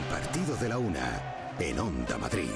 partido de la una en Onda Madrid.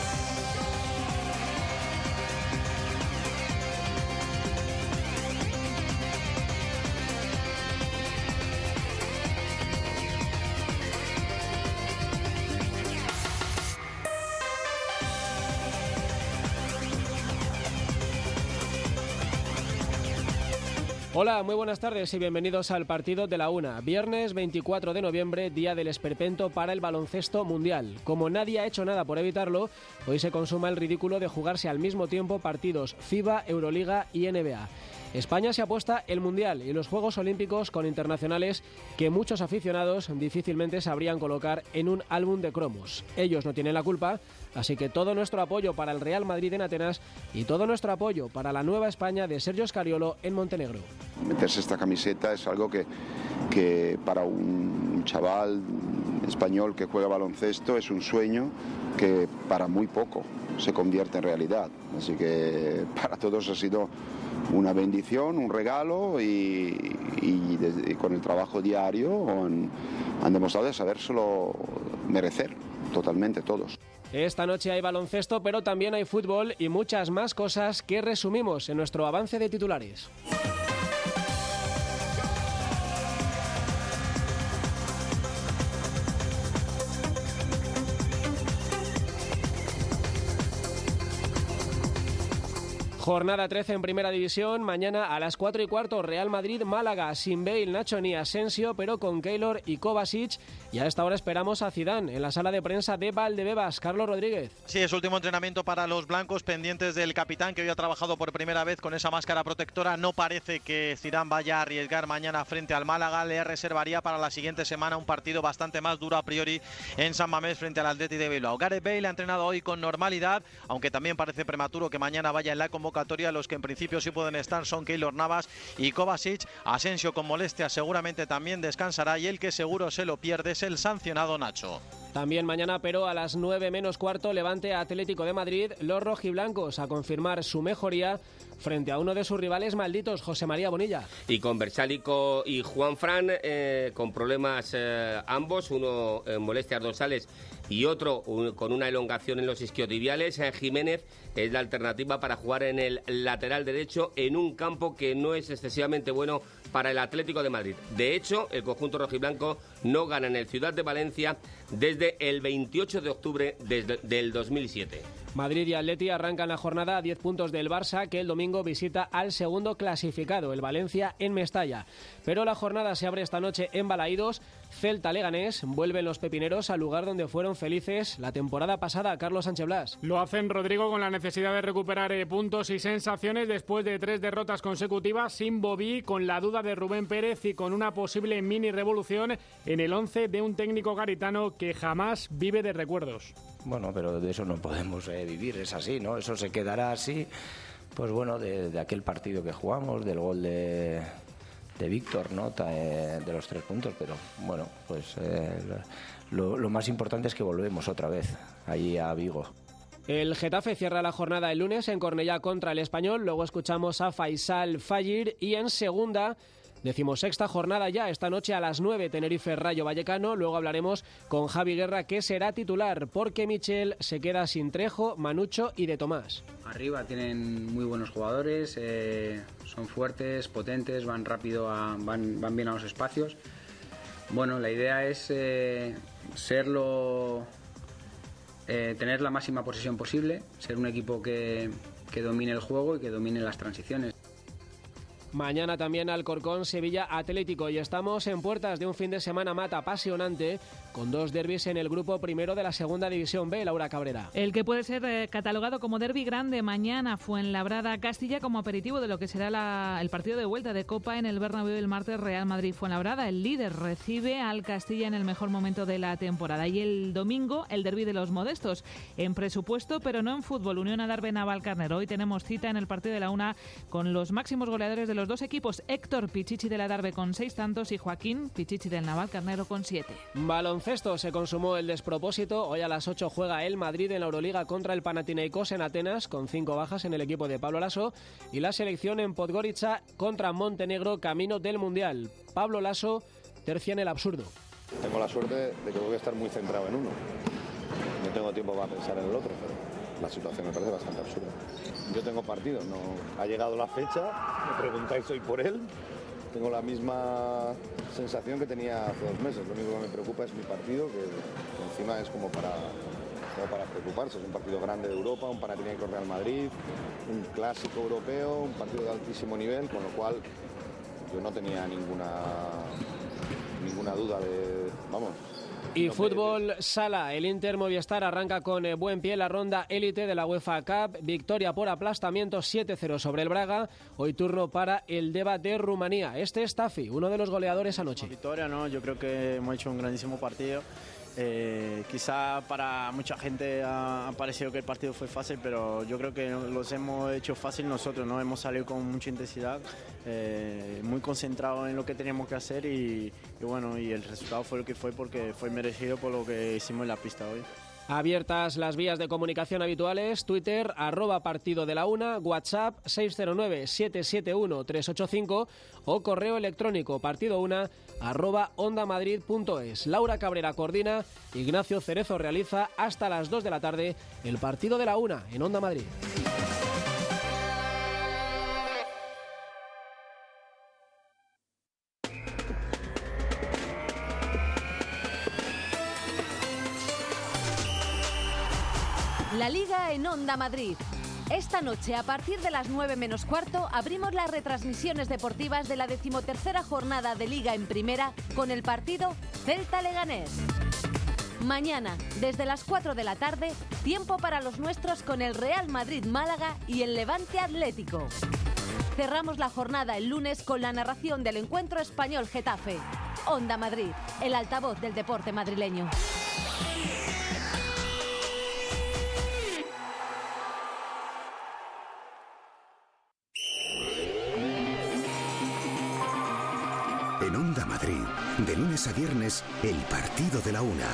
Hola, muy buenas tardes y bienvenidos al partido de la una. Viernes 24 de noviembre, día del esperpento para el baloncesto mundial. Como nadie ha hecho nada por evitarlo, hoy se consuma el ridículo de jugarse al mismo tiempo partidos FIBA, Euroliga y NBA. España se apuesta el Mundial y los Juegos Olímpicos con internacionales que muchos aficionados difícilmente sabrían colocar en un álbum de cromos. Ellos no tienen la culpa, así que todo nuestro apoyo para el Real Madrid en Atenas y todo nuestro apoyo para la nueva España de Sergio Scariolo en Montenegro. Meterse esta camiseta es algo que para un chaval español que juega baloncesto es un sueño que para muy poco se convierte en realidad. Así que para todos ha sido una bendición, un regalo y con el trabajo diario han demostrado de sabérselo merecer totalmente todos. Esta noche hay baloncesto, pero también hay fútbol y muchas más cosas que resumimos en nuestro avance de titulares. Jornada 13 en Primera División, mañana a las 4:15, Real Madrid-Málaga, sin Bale, Nacho ni Asensio, pero con Keylor y Kovacic, y a esta hora esperamos a Zidane en la sala de prensa de Valdebebas. Carlos Rodríguez. Sí, es último entrenamiento para los blancos, pendientes del capitán que hoy ha trabajado por primera vez con esa máscara protectora. No parece que Zidane vaya a arriesgar mañana frente al Málaga, le reservaría para la siguiente semana un partido bastante más duro a priori en San Mamés frente al Athletic de Bilbao. Gareth Bale ha entrenado hoy con normalidad, aunque también parece prematuro que mañana vaya en la convocatoria. Los que en principio sí pueden estar son Keylor Navas y Kovacic. Asensio con molestias seguramente también descansará y el que seguro se lo pierde es el sancionado Nacho. También mañana, pero a las 9:15, Levante Atlético de Madrid, los rojiblancos a confirmar su mejoría frente a uno de sus rivales malditos, José María Bonilla. Y con Bersálico y Juanfran con problemas ambos, uno molestias dorsales y otro con una elongación en los isquiotibiales. Jiménez es la alternativa para jugar en el lateral derecho en un campo que no es excesivamente bueno para el Atlético de Madrid. De hecho, el conjunto rojiblanco no gana en el Ciudad de Valencia desde el 28 de octubre del 2007. Madrid y Atleti arrancan la jornada a 10 puntos del Barça, que el domingo visita al segundo clasificado, el Valencia, en Mestalla. Pero la jornada se abre esta noche en Balaídos. Celta-Leganés, vuelven los pepineros al lugar donde fueron felices la temporada pasada. Carlos Sánchez Blas. Lo hacen, Rodrigo, con la necesidad de recuperar puntos y sensaciones después de 3 derrotas consecutivas, sin Bobí, con la duda de Rubén Pérez y con una posible mini revolución en el 11 de un técnico garitano que jamás vive de recuerdos. Bueno, pero de eso no podemos vivir, es así, ¿no? Eso se quedará así, pues bueno, de aquel partido que jugamos, del gol de Víctor, ¿no? De los 3 puntos, pero bueno, pues lo más importante es que volvemos otra vez allí a Vigo. El Getafe cierra la jornada el lunes en Cornellá contra el Español, luego escuchamos a Faisal Fayir y en segunda... 16ª jornada ya, esta noche a las 9, Tenerife-Rayo Vallecano. Luego hablaremos con Javi Guerra, que será titular, porque Michel se queda sin Trejo, Manucho y De Tomás. Arriba tienen muy buenos jugadores, son fuertes, potentes, van rápido, van bien a los espacios. Bueno, la idea es tener la máxima posesión posible, ser un equipo que domine el juego y que domine las transiciones. Mañana también Alcorcón, Sevilla Atlético, y estamos en puertas de un fin de semana mata apasionante con 2 derbis en el grupo primero de la segunda división B. Laura Cabrera. El que puede ser catalogado como derbi grande mañana, Fuenlabrada-Castilla, como aperitivo de lo que será el partido de vuelta de Copa en el Bernabéu el martes. Real Madrid-Fuenlabrada, el líder, recibe al Castilla en el mejor momento de la temporada. Y el domingo, el derbi de los modestos, en presupuesto pero no en fútbol. Unión Adarve-Navalcarnero. Hoy tenemos cita en el partido de la una con los máximos goleadores de los dos equipos, Héctor Pichichi del Adarve con 6 tantos y Joaquín Pichichi del Navalcarnero con 7. Baloncesto, se consumó el despropósito. Hoy a las 8 juega el Madrid en la Euroliga contra el Panathinaikos en Atenas, con 5 bajas en el equipo de Pablo Laso, y la selección en Podgorica contra Montenegro, camino del Mundial. Pablo Laso tercia en el absurdo. Tengo la suerte de que tengo que estar muy centrado en uno. No tengo tiempo para pensar en el otro, pero la situación me parece bastante absurda. Yo tengo partido, no ha llegado la fecha, me preguntáis hoy por él. Tengo la misma sensación que tenía hace 2 meses. Lo único que me preocupa es mi partido, que encima es como para preocuparse. Es un partido grande de Europa, un Panathinaikos Real Madrid, un clásico europeo, un partido de altísimo nivel, con lo cual yo no tenía ninguna duda de... Vamos. Y fútbol sala, el Inter Movistar arranca con buen pie la ronda élite de la UEFA Cup, victoria por aplastamiento 7-0 sobre el Braga, hoy turno para el Deva de Rumanía. Este es Tafi, uno de los goleadores anoche. Victoria, ¿no? Yo creo que hemos hecho un grandísimo partido. Quizá para mucha gente ha parecido que el partido fue fácil, pero yo creo que los hemos hecho fácil nosotros, ¿no? Hemos salido con mucha intensidad, muy concentrados en lo que teníamos que hacer y bueno, y el resultado fue lo que fue porque fue merecido por lo que hicimos en la pista hoy. Abiertas las vías de comunicación habituales, Twitter, @partido_de_la_una, WhatsApp 609-771-385 o correo electrónico partido1@ondamadrid.es. Laura Cabrera coordina, Ignacio Cerezo realiza hasta las 2 de la tarde el Partido de la Una en Onda Madrid. La Liga en Onda Madrid. Esta noche, a partir de las 9 menos cuarto, abrimos las retransmisiones deportivas de la 13ª jornada de Liga en Primera con el partido Celta-Leganés. Mañana, desde las 4 de la tarde, tiempo para los nuestros con el Real Madrid-Málaga y el Levante Atlético. Cerramos la jornada el lunes con la narración del encuentro Español-Getafe. Onda Madrid, el altavoz del deporte madrileño. En Onda Madrid, de lunes a viernes, el Partido de la Una.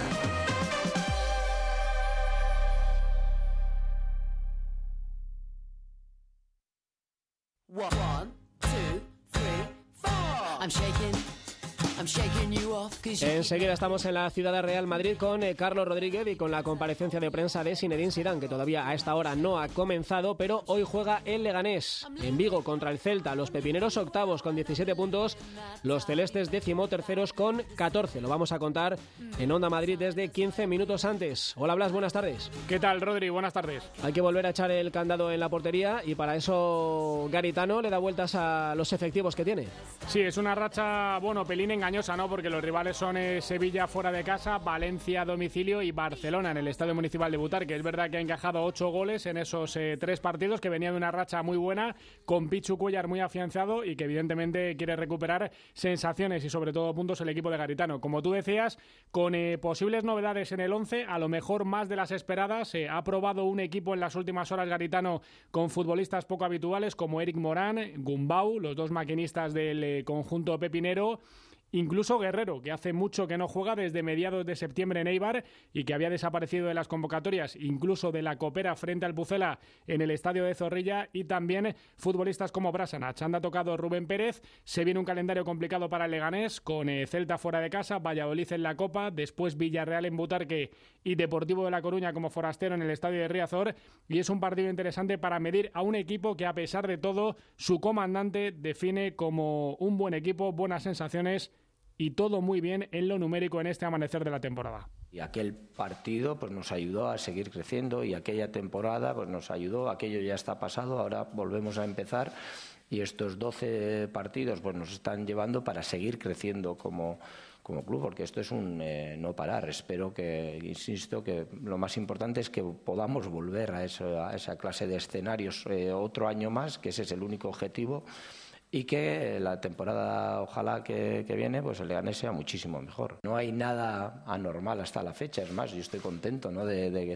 Enseguida estamos en la ciudad de Real Madrid con Carlos Rodríguez y con la comparecencia de prensa de Zinedine Zidane, que todavía a esta hora no ha comenzado, pero hoy juega el Leganés en Vigo contra el Celta. Los pepineros octavos con 17 puntos, los celestes 13º con 14. Lo vamos a contar en Onda Madrid desde 15 minutos antes. Hola Blas, buenas tardes. ¿Qué tal, Rodri? Buenas tardes. Hay que volver a echar el candado en la portería y para eso Garitano le da vueltas a los efectivos que tiene. Sí, es una racha, pelín engañosa, ¿no? Porque los rivales son Sevilla fuera de casa, Valencia a domicilio y Barcelona en el Estadio Municipal de Butarque. Es verdad que ha encajado 8 goles en esos 3 partidos, que venía de una racha muy buena, con Pichu Cuéllar muy afianzado y que evidentemente quiere recuperar sensaciones y sobre todo puntos el equipo de Garitano. Como tú decías, con posibles novedades en el 11, a lo mejor más de las esperadas. Ha probado un equipo en las últimas horas Garitano con futbolistas poco habituales como Eric Morán, Gumbau, los 2 maquinistas del conjunto pepinero. Incluso Guerrero, que hace mucho que no juega desde mediados de septiembre en Eibar y que había desaparecido de las convocatorias, incluso de la Copera frente al Pucela en el estadio de Zorrilla, y también futbolistas como Brasanac. Anda tocado Rubén Pérez, se viene un calendario complicado para el Leganés, con Celta fuera de casa, Valladolid en la Copa, después Villarreal en Butarque y Deportivo de La Coruña como forastero en el estadio de Riazor, y es un partido interesante para medir a un equipo que, a pesar de todo, su comandante define como un buen equipo, buenas sensaciones y todo muy bien en lo numérico en este amanecer de la temporada. Y aquel partido pues nos ayudó a seguir creciendo y aquella temporada pues nos ayudó, aquello ya está pasado, ahora volvemos a empezar y estos 12 partidos pues nos están llevando para seguir creciendo como club, porque esto es un no parar. Espero que, insisto, que lo más importante es que podamos volver a esa clase de escenarios otro año más, que ese es el único objetivo, y que la temporada, ojalá que viene, pues el Leganés sea muchísimo mejor. No hay nada anormal hasta la fecha, es más, yo estoy contento, ¿no?, de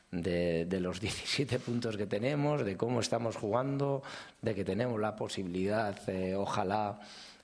los 17 puntos que tenemos, de cómo estamos jugando, de que tenemos la posibilidad, ojalá,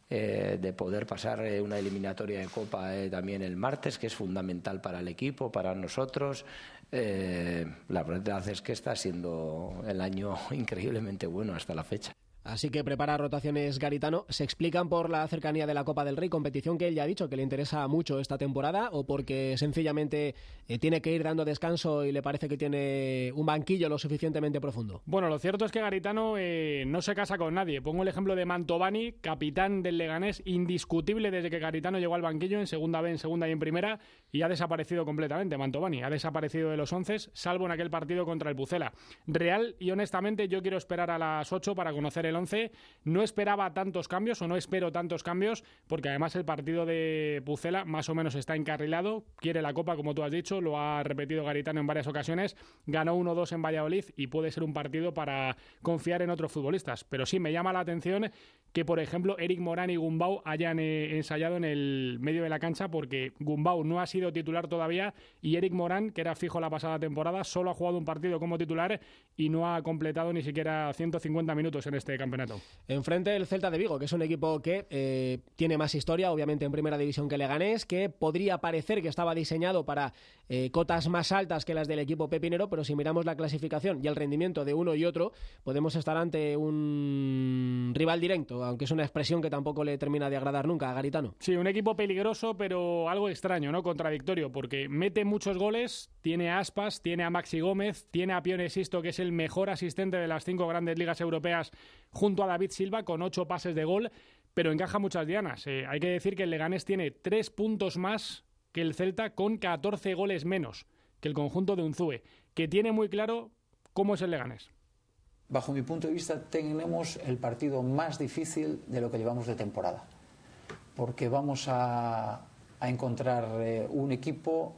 de poder pasar una eliminatoria de Copa también el martes, que es fundamental para el equipo, para nosotros. La verdad es que está siendo el año increíblemente bueno hasta la fecha. Así que prepara rotaciones Garitano. ¿Se explican por la cercanía de la Copa del Rey, competición que él ya ha dicho que le interesa mucho esta temporada, o porque sencillamente tiene que ir dando descanso y le parece que tiene un banquillo lo suficientemente profundo? Bueno, lo cierto es que Garitano no se casa con nadie. Pongo el ejemplo de Mantovani, capitán del Leganés, indiscutible desde que Garitano llegó al banquillo en segunda B, en segunda y en primera, y ha desaparecido completamente. Mantovani ha desaparecido de los 11, salvo en aquel partido contra el Pucela. Real y honestamente yo quiero esperar a las 8 para conocer el 11. No esperaba tantos cambios, o no espero tantos cambios, porque además el partido de Pucela más o menos está encarrilado, quiere la Copa, como tú has dicho, lo ha repetido Garitano en varias ocasiones, ganó 1-2 en Valladolid y puede ser un partido para confiar en otros futbolistas. Pero sí me llama la atención que, por ejemplo, Eric Morán y Gumbau hayan ensayado en el medio de la cancha, porque Gumbau no ha sido titular todavía y Eric Morán, que era fijo la pasada temporada, solo ha jugado un partido como titular y no ha completado ni siquiera 150 minutos en este campeonato. Enfrente el Celta de Vigo, que es un equipo que tiene más historia, obviamente en primera división que Leganés, que podría parecer que estaba diseñado para cotas más altas que las del equipo pepinero, pero si miramos la clasificación y el rendimiento de uno y otro, podemos estar ante un rival directo, aunque es una expresión que tampoco le termina de agradar nunca a Garitano. Sí, un equipo peligroso, pero algo extraño, ¿no? Contradictorio, porque mete muchos goles, tiene a Aspas, tiene a Maxi Gómez, tiene a Pione Sisto, que es el mejor asistente de las 5 grandes ligas europeas, junto a David Silva, con 8 pases de gol, pero encaja muchas dianas. Hay que decir que el Leganés tiene 3 puntos más que el Celta, con 14 goles menos que el conjunto de Unzúe, que tiene muy claro cómo es el Leganés. Bajo mi punto de vista, tenemos el partido más difícil de lo que llevamos de temporada, porque vamos a encontrar un equipo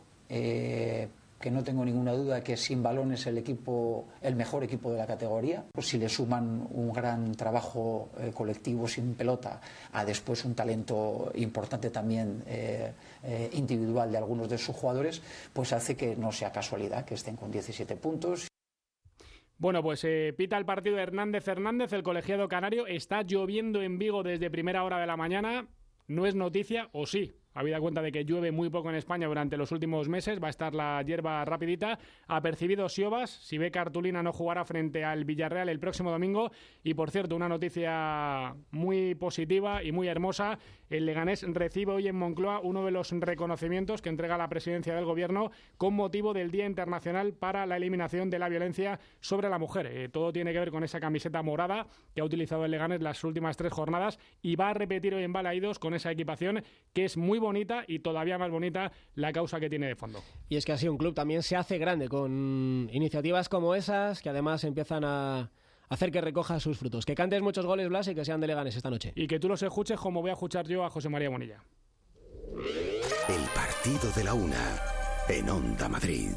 que no tengo ninguna duda que sin balón es el mejor equipo de la categoría. Pues si le suman un gran trabajo colectivo sin pelota, a después un talento importante también individual de algunos de sus jugadores, pues hace que no sea casualidad que estén con 17 puntos. Bueno, pues pita el partido Hernández, el colegiado canario. Está lloviendo en Vigo desde primera hora de la mañana. No es noticia, o sí, habida cuenta de que llueve muy poco en España durante los últimos meses, va a estar la hierba rapidita. Apercibido Siobas, si ve cartulina no jugará frente al Villarreal el próximo domingo. Y por cierto, una noticia muy positiva y muy hermosa, el Leganés recibe hoy en Moncloa uno de los reconocimientos que entrega la presidencia del gobierno con motivo del Día Internacional para la Eliminación de la Violencia sobre la Mujer. Todo tiene que ver con esa camiseta morada que ha utilizado el Leganés las últimas 3 jornadas y va a repetir hoy en Balaídos con esa equipación que es muy bonita, y todavía más bonita la causa que tiene de fondo. Y es que así un club también se hace grande con iniciativas como esas, que además empiezan a hacer que recoja sus frutos. Que cantes muchos goles, Blas, y que sean de Leganés esta noche. Y que tú los escuches como voy a escuchar yo a José María Bonilla. El partido de la una en Onda Madrid.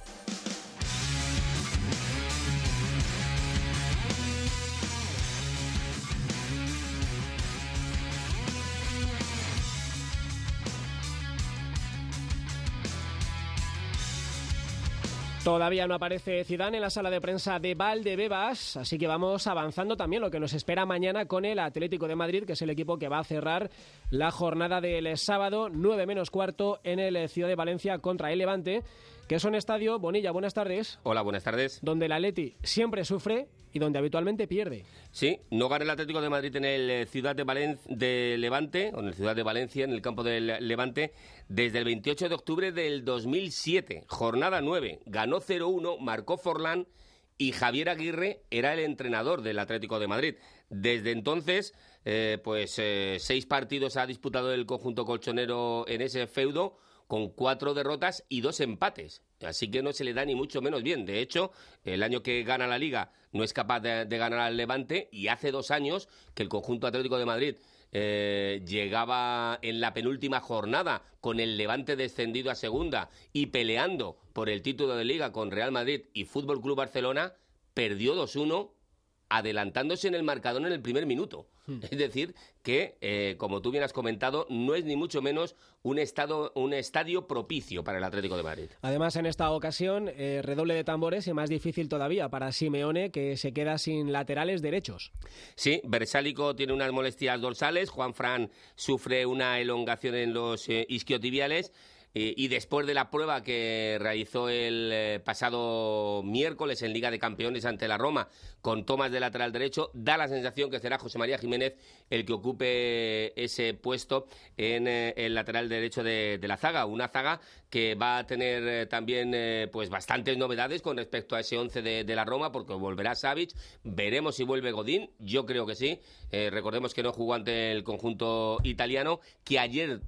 Todavía no aparece Zidane en la sala de prensa de Valdebebas, así que vamos avanzando también lo que nos espera mañana con el Atlético de Madrid, que es el equipo que va a cerrar la jornada del sábado, 9 menos cuarto, en el Ciudad de Valencia contra el Levante, que es un estadio, Bonilla, buenas tardes. Hola, buenas tardes. Donde el Atleti siempre sufre y donde habitualmente pierde. Sí, no gana el Atlético de Madrid en el Ciudad de Levante, o en el Ciudad de Valencia, en el campo del Levante, desde el 28 de octubre del 2007. Jornada 9, ganó 0-1, marcó Forlán y Javier Aguirre era el entrenador del Atlético de Madrid. Desde entonces, 6 partidos ha disputado el conjunto colchonero en ese feudo, con 4 derrotas y 2 empates. Así que no se le da ni mucho menos bien. De hecho, el año que gana la Liga no es capaz de ganar al Levante, y hace 2 años que el conjunto Atlético de Madrid llegaba en la penúltima jornada con el Levante descendido a segunda y peleando por el título de Liga con Real Madrid y Fútbol Club Barcelona, perdió 2-1, adelantándose en el marcador en el primer minuto. Es decir, que, como tú bien has comentado, no es ni mucho menos un estadio propicio para el Atlético de Madrid. Además, en esta ocasión, redoble de tambores y más difícil todavía para Simeone, que se queda sin laterales derechos. Sí, Bersálico tiene unas molestias dorsales, Juanfran sufre una elongación en los isquiotibiales. y después de la prueba que realizó el pasado miércoles en Liga de Campeones ante la Roma con Tomás de lateral derecho, da la sensación que será José María Jiménez el que ocupe ese puesto en el lateral derecho de la zaga, una zaga que va a tener también pues bastantes novedades con respecto a ese 11 de la Roma, porque volverá Savic, veremos si vuelve Godín, yo creo que sí, recordemos que no jugó ante el conjunto italiano, que ayer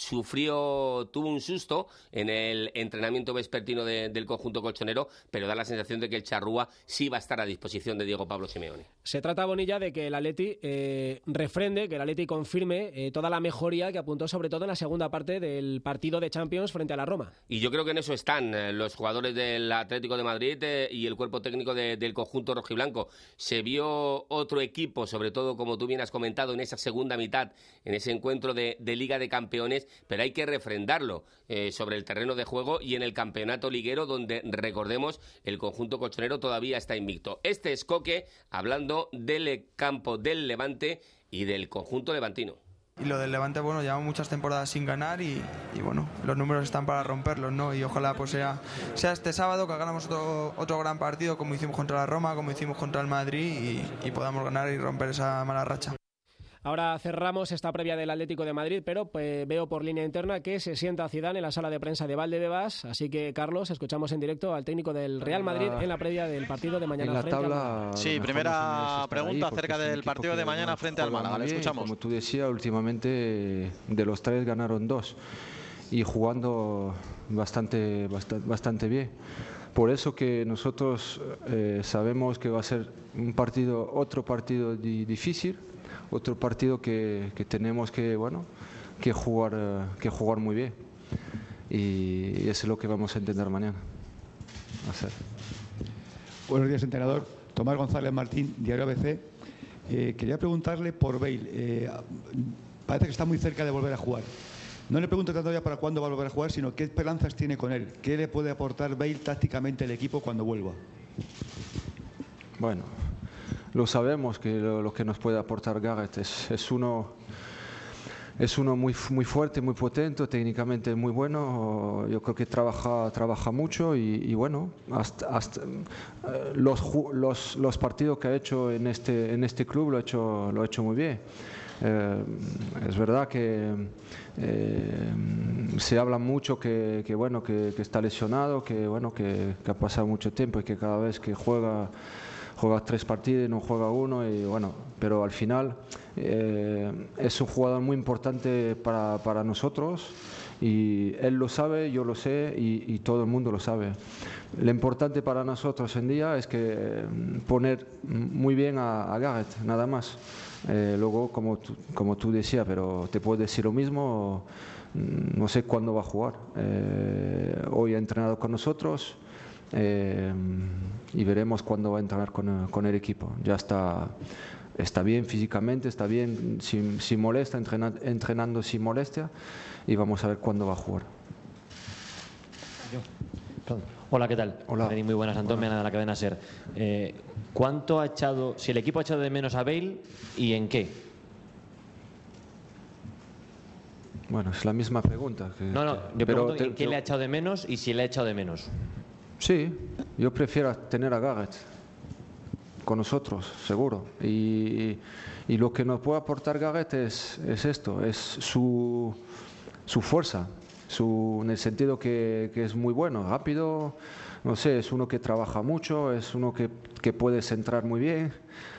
tuvo un susto en el entrenamiento vespertino del conjunto colchonero, pero da la sensación de que el charrúa sí va a estar a disposición de Diego Pablo Simeone. Se trata, Bonilla, de que el Atleti refrende, que el Atleti confirme toda la mejoría que apuntó sobre todo en la segunda parte del partido de Champions frente a la Roma. Y yo creo que en eso están los jugadores del Atlético de Madrid y el cuerpo técnico del conjunto rojiblanco. Se vio otro equipo, sobre todo como tú bien has comentado, en esa segunda mitad, en ese encuentro de Liga de Campeones, pero hay que refrendarlo sobre el terreno de juego y en el campeonato liguero, donde, recordemos, el conjunto colchonero todavía está invicto. Este es Coque hablando del campo del Levante y del conjunto levantino. Y lo del Levante, bueno, llevamos muchas temporadas sin ganar y bueno, los números están para romperlos, ¿no? Y ojalá pues sea este sábado que hagamos otro gran partido, como hicimos contra la Roma, como hicimos contra el Madrid, y podamos ganar y romper esa mala racha. Ahora cerramos esta previa del Atlético de Madrid, pero veo por línea interna que se sienta Zidane en la sala de prensa de Valdebebas. Así que, Carlos, escuchamos en directo al técnico del Real Madrid en la previa del partido de mañana frente al Málaga. Sí, primera pregunta acerca del partido de mañana frente al Málaga. Le escuchamos. Como tú decías, últimamente de los 3 ganaron 2 y jugando bastante bien. Por eso que nosotros sabemos que va a ser otro partido difícil. Otro partido que tenemos que jugar muy bien, y eso es lo que vamos a intentar mañana hacer. Buenos días, entrenador. Tomás González Martín, Diario ABC. Quería preguntarle por Bale. Parece que está muy cerca de volver a jugar. No le pregunto tanto ya para cuándo va a volver a jugar, sino qué esperanzas tiene con él. ¿Qué le puede aportar Bale tácticamente al equipo cuando vuelva? Bueno, lo sabemos que lo que nos puede aportar Gareth es uno muy fuerte, muy potente, técnicamente muy bueno. Yo creo que trabaja mucho y bueno, hasta los partidos que ha hecho en este club lo ha hecho muy bien. Es verdad que se habla mucho que está lesionado, que ha pasado mucho tiempo y que cada vez que juega 3 partidos y no juega 1, y bueno, pero al final es un jugador muy importante para nosotros, y él lo sabe, yo lo sé, y todo el mundo lo sabe. Lo importante para nosotros en día es que poner muy bien a Gareth, nada más. Luego, como tú decías, pero te puedo decir lo mismo, no sé cuándo va a jugar. Hoy ha entrenado con nosotros. Y veremos cuándo va a entrenar con el equipo. Ya está bien físicamente, está bien sin molestia, entrenando sin molestia, y vamos a ver cuándo va a jugar. Hola, ¿qué tal? Hola. Muy buenas, Antón Meana de la cadena SER. ¿Cuánto ha echado, si el equipo ha echado de menos a Bale, y en qué? Bueno, es la misma pregunta. Yo pregunto en qué le ha echado de menos y si le ha echado de menos. Sí, yo prefiero tener a Gareth con nosotros, seguro. Y lo que nos puede aportar Gareth es esto, es su fuerza, en el sentido que es muy bueno, rápido, no sé, es uno que trabaja mucho, es uno que puede centrar muy bien.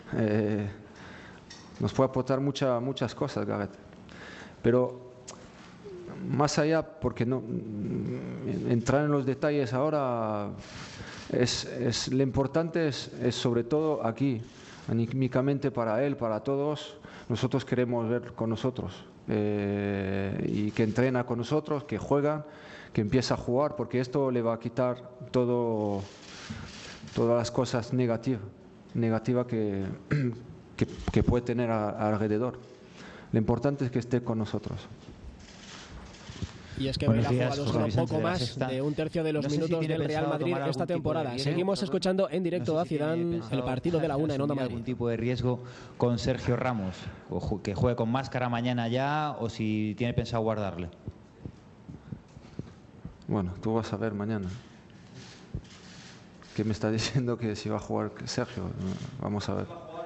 Nos puede aportar muchas cosas Gareth. Pero más allá, porque no entrar en los detalles ahora, lo importante es sobre todo aquí, anímicamente para él, para todos. Nosotros queremos ver con nosotros, y que entrena con nosotros, que juega, que empieza a jugar, porque esto le va a quitar todas las cosas negativas que puede tener alrededor. Lo importante es que esté con nosotros. Y es que Bale ha jugado solo poco más de un tercio de los minutos del Real Madrid esta temporada. Seguimos escuchando en directo a Zidane el partido de la 1 en Onda Madrid. ¿Algún tipo de riesgo con Sergio Ramos? ¿O que juegue con máscara mañana ya, o si tiene pensado guardarle? Bueno, tú vas a ver mañana. ¿Qué me está diciendo que si va a jugar Sergio? Vamos a ver.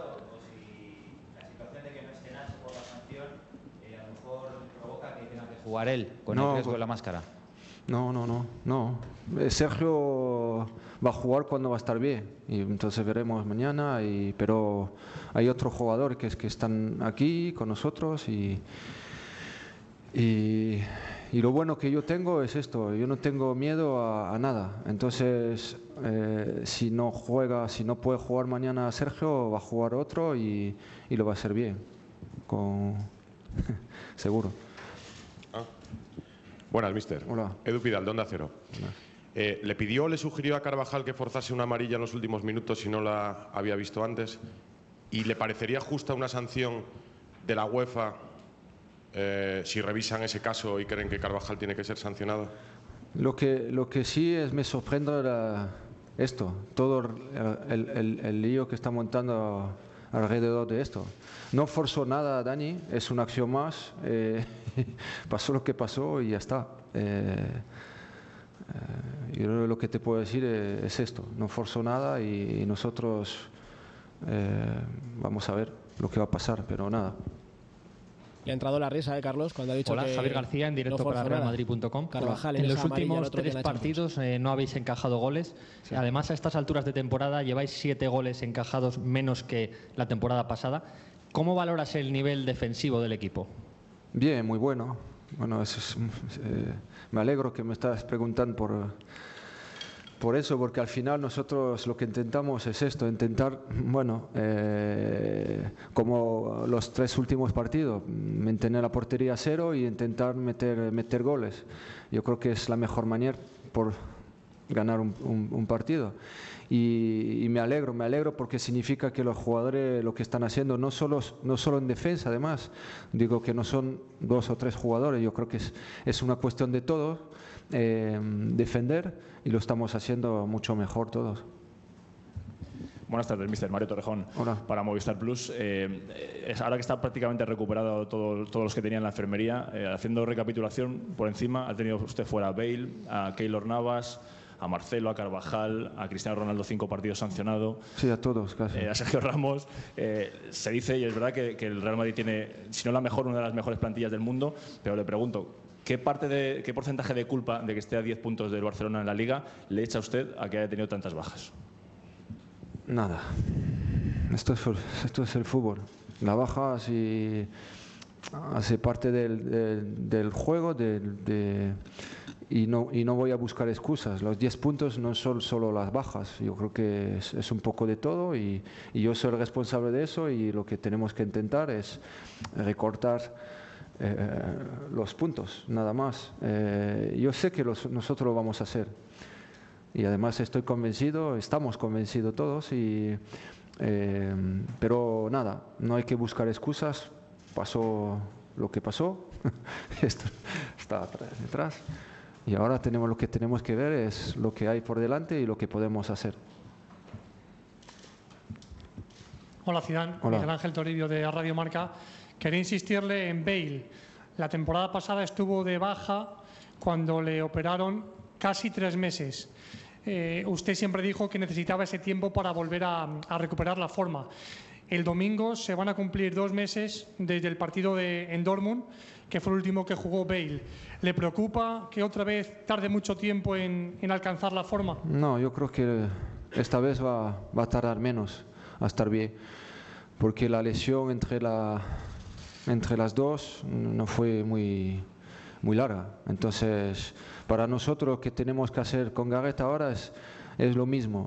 ¿Jugar él con el riesgo de la máscara? No. Sergio va a jugar cuando va a estar bien y entonces veremos mañana. Pero hay otros jugadores que están aquí con nosotros y lo bueno que yo tengo es esto. Yo no tengo miedo a nada. Entonces, si no puede jugar mañana Sergio, va a jugar otro y lo va a hacer bien, seguro. Buenas, mister. Hola. Edu Pidal, de Onda Cero. ¿Le sugirió a Carvajal que forzase una amarilla en los últimos minutos si no la había visto antes? ¿Y le parecería justa una sanción de la UEFA si revisan ese caso y creen que Carvajal tiene que ser sancionado? Lo que sí me sorprende todo el lío que está montando alrededor de esto. No forzó nada a Dani, es una acción más, pasó lo que pasó y ya está. Yo lo que te puedo decir es esto, no forzó nada y nosotros vamos a ver lo que va a pasar, pero nada. Le ha entrado la risa, Carlos, cuando ha dicho Hola, que Javier García, en directo para realmadrid.com. Carvajal, en los últimos 3 partidos no habéis encajado goles. Sí. Además, a estas alturas de temporada lleváis 7 goles encajados menos que la temporada pasada. ¿Cómo valoras el nivel defensivo del equipo? Bien, muy bueno. Bueno, me alegro que me estás preguntando por eso, porque al final nosotros lo que intentamos es esto, intentar, como los 3 últimos partidos, mantener la portería a 0 y intentar meter goles. Yo creo que es la mejor manera por ganar un partido. Y me alegro porque significa que los jugadores lo que están haciendo, no solo en defensa, además, digo que no son 2 o 3 jugadores, yo creo que es una cuestión de todos, defender, y lo estamos haciendo mucho mejor todos. Buenas tardes, mister. Mario Torrejón. Hola. Para Movistar Plus. Ahora que está prácticamente recuperado todos los que tenía en la enfermería, haciendo recapitulación por encima, ha tenido usted fuera a Bale, a Keylor Navas, a Marcelo, a Carvajal, a Cristiano Ronaldo, 5 partidos sancionado. Sí, a todos, casi. A Sergio Ramos. Se dice, y es verdad, que el Real Madrid tiene, si no la mejor, una de las mejores plantillas del mundo, pero le pregunto, ¿qué porcentaje de culpa de que esté a 10 puntos del Barcelona en la Liga le echa a usted a que haya tenido tantas bajas? Nada. Esto es el fútbol. La baja hace parte del juego y no voy a buscar excusas. Los 10 puntos no son solo las bajas. Yo creo que es un poco de todo y yo soy el responsable de eso y lo que tenemos que intentar es recortar los puntos, nada más. Yo sé que nosotros lo vamos a hacer y además estamos convencidos todos pero nada, no hay que buscar excusas. Pasó lo que pasó. Esto está detrás y ahora lo que tenemos que ver es lo que hay por delante y lo que podemos hacer. Hola, Zidane. Hola. Miguel Ángel Toribio de Radio Marca. Quería insistirle en Bale. La temporada pasada estuvo de baja cuando le operaron casi 3 meses. Usted siempre dijo que necesitaba ese tiempo para volver a recuperar la forma. El domingo se van a cumplir 2 meses desde el partido en Dortmund, que fue el último que jugó Bale. ¿Le preocupa que otra vez tarde mucho tiempo en alcanzar la forma? No, yo creo que esta vez va a tardar menos a estar bien, porque la lesión entre las dos no fue muy larga. Entonces, para nosotros lo que tenemos que hacer con Gareth ahora es lo mismo,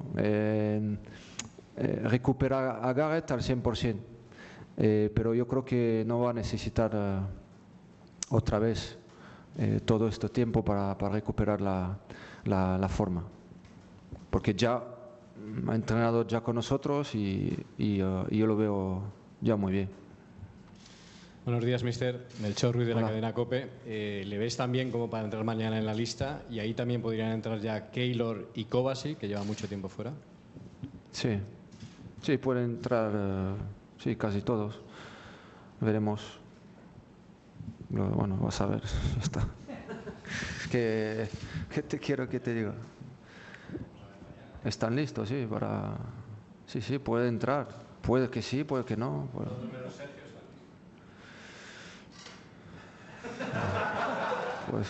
recuperar a Gareth al 100%, pero yo creo que no va a necesitar otra vez todo este tiempo para recuperar la forma, porque ya ha entrenado ya con nosotros y yo lo veo ya muy bien. Buenos días, mister. Melchor Ruiz de la cadena COPE. ¿Le ves también como para entrar mañana en la lista? Y ahí también podrían entrar ya Keylor y Kovacic, que lleva mucho tiempo fuera. Sí, pueden entrar casi todos. Veremos. Bueno, vas a ver. Ya está. ¿Qué te quiero que te diga? Están listos, sí, para... Sí, puede entrar. Puede que sí, puede que no. Puede... Pues...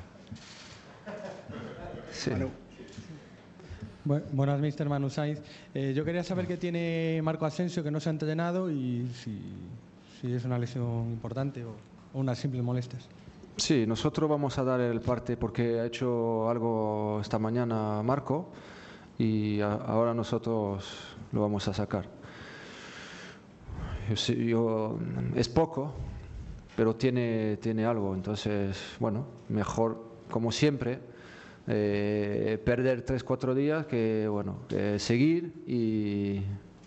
sí. Buenas, mister Manu Sainz. Yo quería saber qué tiene Marco Asensio, que no se ha entrenado, y si es una lesión importante o unas simples molestias. Sí, nosotros vamos a dar el parte porque ha hecho algo esta mañana Marco y ahora nosotros lo vamos a sacar. Es poco, pero tiene algo, entonces, bueno, mejor, como siempre, perder 3-4 días que seguir y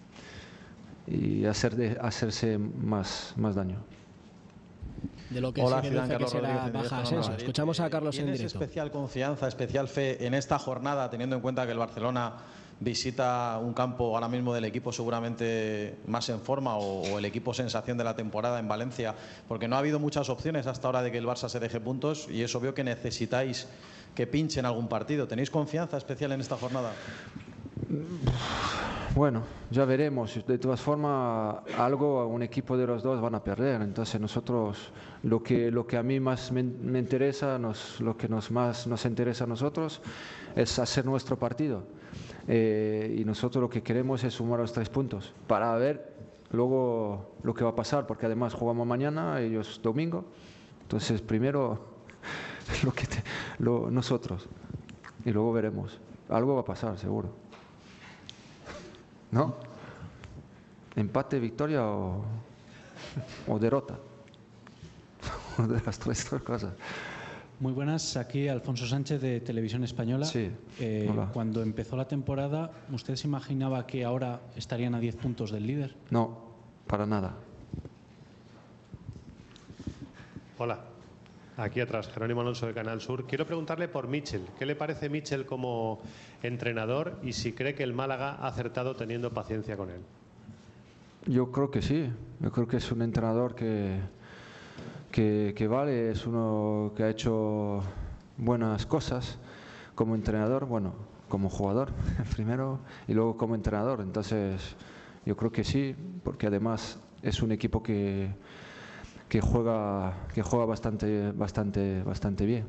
hacerse más daño. De lo que Hola, se deduce que será baja Asensio. Escuchamos a Carlos en directo. ¿Tienes especial confianza, especial fe en esta jornada, teniendo en cuenta que el Barcelona visita un campo ahora mismo del equipo seguramente más en forma o el equipo sensación de la temporada en Valencia? Porque no ha habido muchas opciones hasta ahora de que el Barça se deje puntos y es obvio que necesitáis que pinche en algún partido. ¿Tenéis confianza especial en esta jornada? Bueno, ya veremos. De todas formas, un equipo de los dos van a perder. Entonces nosotros, lo que a mí más me interesa, lo que más nos interesa a nosotros es hacer nuestro partido. Y nosotros lo que queremos es sumar los 3 puntos para ver luego lo que va a pasar, porque además jugamos mañana, ellos domingo. Entonces primero nosotros y luego veremos. Algo va a pasar, seguro. ¿No? Empate, victoria o derrota. De las tres cosas. Muy buenas, aquí Alfonso Sánchez de Televisión Española. Sí, cuando empezó la temporada, ¿usted se imaginaba que ahora estarían a 10 puntos del líder? No, para nada. Hola, aquí atrás, Jerónimo Alonso de Canal Sur. Quiero preguntarle por Michel. ¿Qué le parece Michel como entrenador y si cree que el Málaga ha acertado teniendo paciencia con él? Yo creo que sí. Yo creo que es un entrenador que vale, es uno que ha hecho buenas cosas como entrenador, bueno, como jugador primero y luego como entrenador. Entonces, yo creo que sí, porque además es un equipo que juega bastante bien.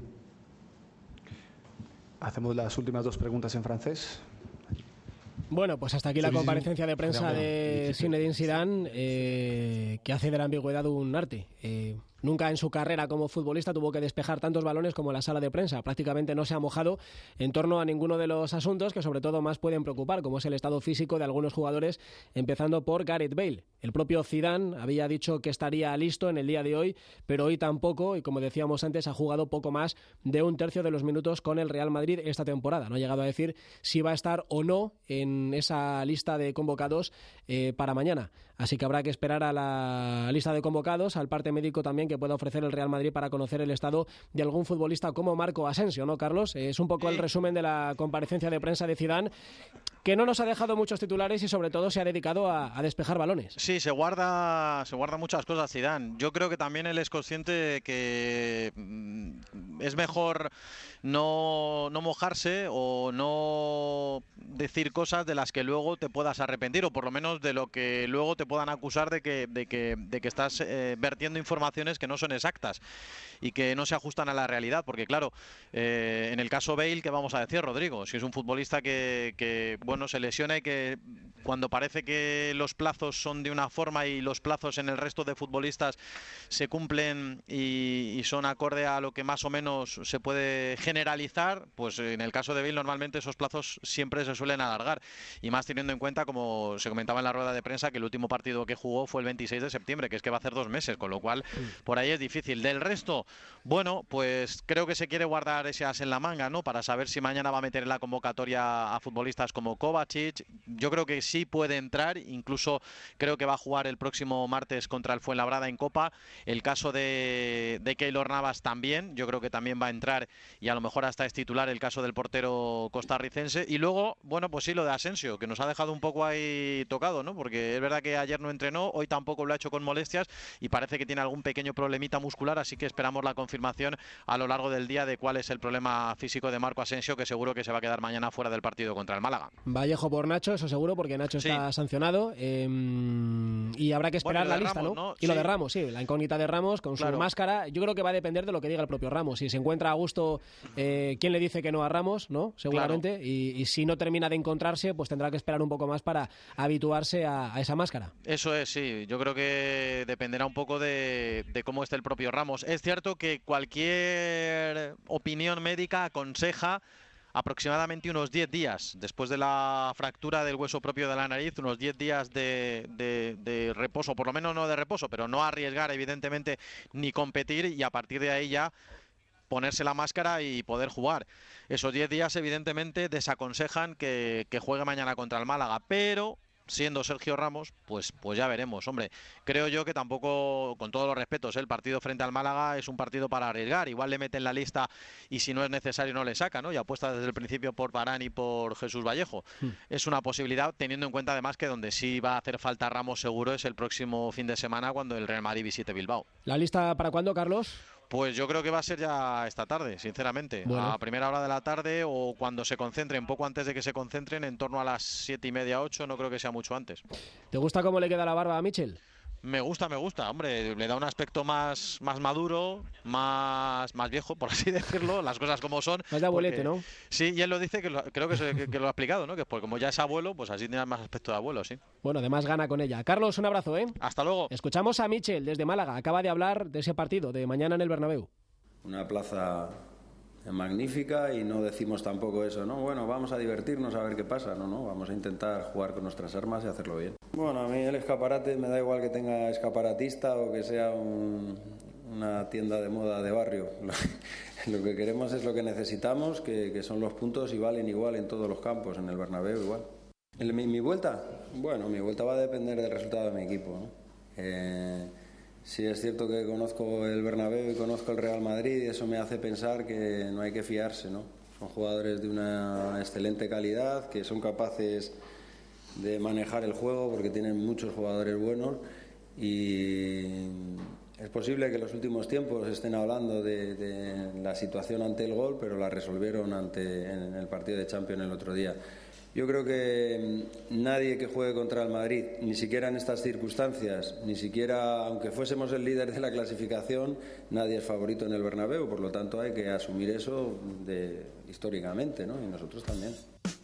Hacemos las últimas 2 preguntas en francés. Bueno, pues hasta aquí la comparecencia de prensa de Zinedine Zidane, que hace de la ambigüedad un arte. Nunca en su carrera como futbolista tuvo que despejar tantos balones como en la sala de prensa. Prácticamente no se ha mojado en torno a ninguno de los asuntos que sobre todo más pueden preocupar, como es el estado físico de algunos jugadores, empezando por Gareth Bale. El propio Zidane había dicho que estaría listo en el día de hoy, pero hoy tampoco, y como decíamos antes, ha jugado poco más de 1/3 de los minutos con el Real Madrid esta temporada. No ha llegado a decir si va a estar o no en esa lista de convocados para mañana. Así que habrá que esperar a la lista de convocados, al parte médico también que pueda ofrecer el Real Madrid para conocer el estado de algún futbolista como Marco Asensio, ¿no, Carlos? Es un poco el resumen de la comparecencia de prensa de Zidane, que no nos ha dejado muchos titulares y sobre todo se ha dedicado a despejar balones. Sí, se guarda muchas cosas Zidane. Yo creo que también él es consciente de que es mejor no mojarse o no decir cosas de las que luego te puedas arrepentir, o por lo menos de lo que luego te puedan acusar de que estás vertiendo informaciones que no son exactas y que no se ajustan a la realidad, porque claro, en el caso Bale, ¿qué vamos a decir, Rodrigo? Si es un futbolista que se lesiona y que cuando parece que los plazos son de una forma y los plazos en el resto de futbolistas se cumplen y son acorde a lo que más o menos se puede generalizar, pues en el caso de Bale normalmente esos plazos siempre se suelen alargar, y más teniendo en cuenta, como se comentaba en la rueda de prensa, que el último partido que jugó fue el 26 de septiembre, que es que va a hacer 2 meses, con lo cual por ahí es difícil. Del resto, bueno, pues creo que se quiere guardar ese as en la manga, ¿no? Para saber si mañana va a meter en la convocatoria a futbolistas como Kovacic. Yo creo que sí puede entrar, incluso creo que va a jugar el próximo martes contra el Fuenlabrada en Copa. El caso de Keylor Navas también, yo creo que también también va a entrar y a lo mejor hasta es titular el caso del portero costarricense. Y luego, bueno, pues sí, lo de Asensio, que nos ha dejado un poco ahí tocado, ¿no? Porque es verdad que ayer no entrenó, hoy tampoco lo ha hecho con molestias y parece que tiene algún pequeño problemita muscular, así que esperamos la confirmación a lo largo del día de cuál es el problema físico de Marco Asensio, que seguro que se va a quedar mañana fuera del partido contra el Málaga. Vallejo por Nacho, eso seguro, porque Nacho está sancionado, y habrá que esperar la lista, Ramos, ¿no? Y lo de Ramos, sí, la incógnita de Ramos con su máscara. Yo creo que va a depender de lo que diga el propio Ramos. Si se encuentra a gusto, ¿quién le dice que no a Ramos? ¿No? Seguramente. Claro. Y si no termina de encontrarse, pues tendrá que esperar un poco más para habituarse a esa máscara. Eso es, sí. Yo creo que dependerá un poco de cómo esté el propio Ramos. Es cierto que cualquier opinión médica aconseja aproximadamente unos 10 días después de la fractura del hueso propio de la nariz, unos 10 días de reposo, por lo menos no de reposo, pero no arriesgar evidentemente ni competir, y a partir de ahí ya ponerse la máscara y poder jugar. Esos 10 días evidentemente desaconsejan que juegue mañana contra el Málaga, pero siendo Sergio Ramos, pues ya veremos. Hombre, creo yo que tampoco, con todos los respetos, el partido frente al Málaga es un partido para arriesgar. Igual le meten la lista y si no es necesario no le saca, ¿no? Y apuesta desde el principio por Varane y por Jesús Vallejo. Es una posibilidad, teniendo en cuenta además que donde sí va a hacer falta Ramos seguro es el próximo fin de semana, cuando el Real Madrid visite Bilbao. ¿La lista para cuándo, Carlos? Pues yo creo que va a ser ya esta tarde, sinceramente. Bueno. A primera hora de la tarde, o cuando se concentren, poco antes de que se concentren, en torno a las 7:30, 8, no creo que sea mucho antes. ¿Te gusta cómo le queda la barba a Michel? Me gusta, hombre, le da un aspecto más maduro, más viejo, por así decirlo, las cosas como son. Más de abuelete, ¿no? Sí, y él lo dice, creo que lo ha explicado, ¿no? Que pues como ya es abuelo, pues así tiene más aspecto de abuelo, sí. Bueno, además gana con ella. Carlos, un abrazo, ¿eh? Hasta luego. Escuchamos a Michel desde Málaga, acaba de hablar de ese partido de mañana en el Bernabéu. Una plaza magnífica y no decimos tampoco eso, ¿no? Bueno, vamos a divertirnos a ver qué pasa, no, vamos a intentar jugar con nuestras armas y hacerlo bien. Bueno, a mí el escaparate me da igual que tenga escaparatista o que sea una tienda de moda de barrio. Lo que queremos es lo que necesitamos, que son los puntos y valen igual en todos los campos, en el Bernabéu igual. ¿Mi vuelta? Bueno, mi vuelta va a depender del resultado de mi equipo, ¿no? Sí, es cierto que conozco el Bernabéu y conozco el Real Madrid y eso me hace pensar que no hay que fiarse, ¿no? Son jugadores de una excelente calidad, que son capaces de manejar el juego porque tienen muchos jugadores buenos, y es posible que en los últimos tiempos estén hablando de la situación ante el gol, pero la resolvieron en el partido de Champions el otro día. Yo creo que nadie que juegue contra el Madrid, ni siquiera en estas circunstancias, ni siquiera aunque fuésemos el líder de la clasificación, nadie es favorito en el Bernabéu, por lo tanto hay que asumir eso históricamente, ¿no? Y nosotros también.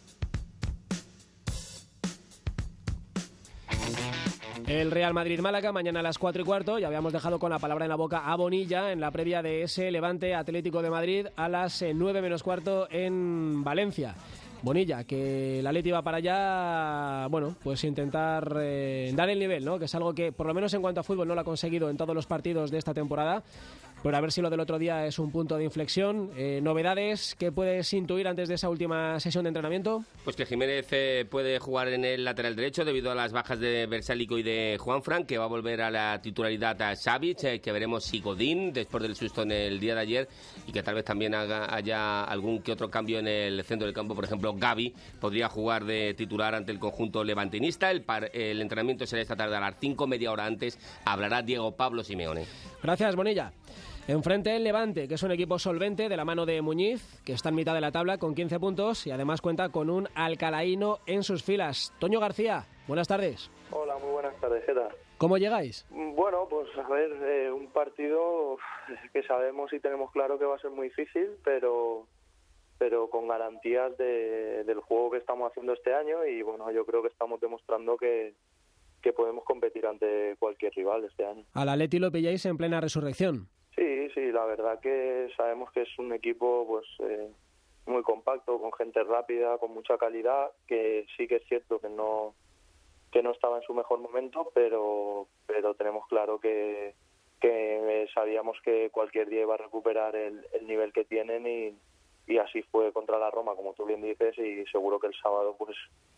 El Real Madrid-Málaga mañana a las 4:15. Ya habíamos dejado con la palabra en la boca a Bonilla en la previa de ese Levante Atlético de Madrid a las 9 menos cuarto en Valencia. Bonilla, que el Atleti va para allá, bueno, pues intentar dar el nivel, ¿no? Que es algo que, por lo menos en cuanto a fútbol, no lo ha conseguido en todos los partidos de esta temporada. Pero a ver si lo del otro día es un punto de inflexión. ¿Novedades que puedes intuir antes de esa última sesión de entrenamiento? Pues que Jiménez puede jugar en el lateral derecho debido a las bajas de Bersálico y de Juanfran, que va a volver a la titularidad a Savic, que veremos si Godín, después del susto en el día de ayer, y que tal vez también haya algún que otro cambio en el centro del campo. Por ejemplo, Gavi podría jugar de titular ante el conjunto levantinista. El entrenamiento será esta tarde a las 5, media hora antes. Hablará Diego Pablo Simeone. Gracias, Bonilla. Enfrente el Levante, que es un equipo solvente de la mano de Muñiz, que está en mitad de la tabla con 15 puntos y además cuenta con un alcalaíno en sus filas. Toño García, buenas tardes. Hola, muy buenas tardes, ¿qué tal? ¿Cómo llegáis? Bueno, pues a ver, un partido que sabemos y tenemos claro que va a ser muy difícil, pero con garantías del juego que estamos haciendo este año, y bueno, yo creo que estamos demostrando que podemos competir ante cualquier rival este año. Al Atleti lo pilláis en plena resurrección. Sí, la verdad que sabemos que es un equipo pues muy compacto, con gente rápida, con mucha calidad, que sí que es cierto que no estaba en su mejor momento, pero tenemos claro que sabíamos que cualquier día iba a recuperar el nivel que tienen, y así fue contra la Roma, como tú bien dices, y seguro que el sábado pues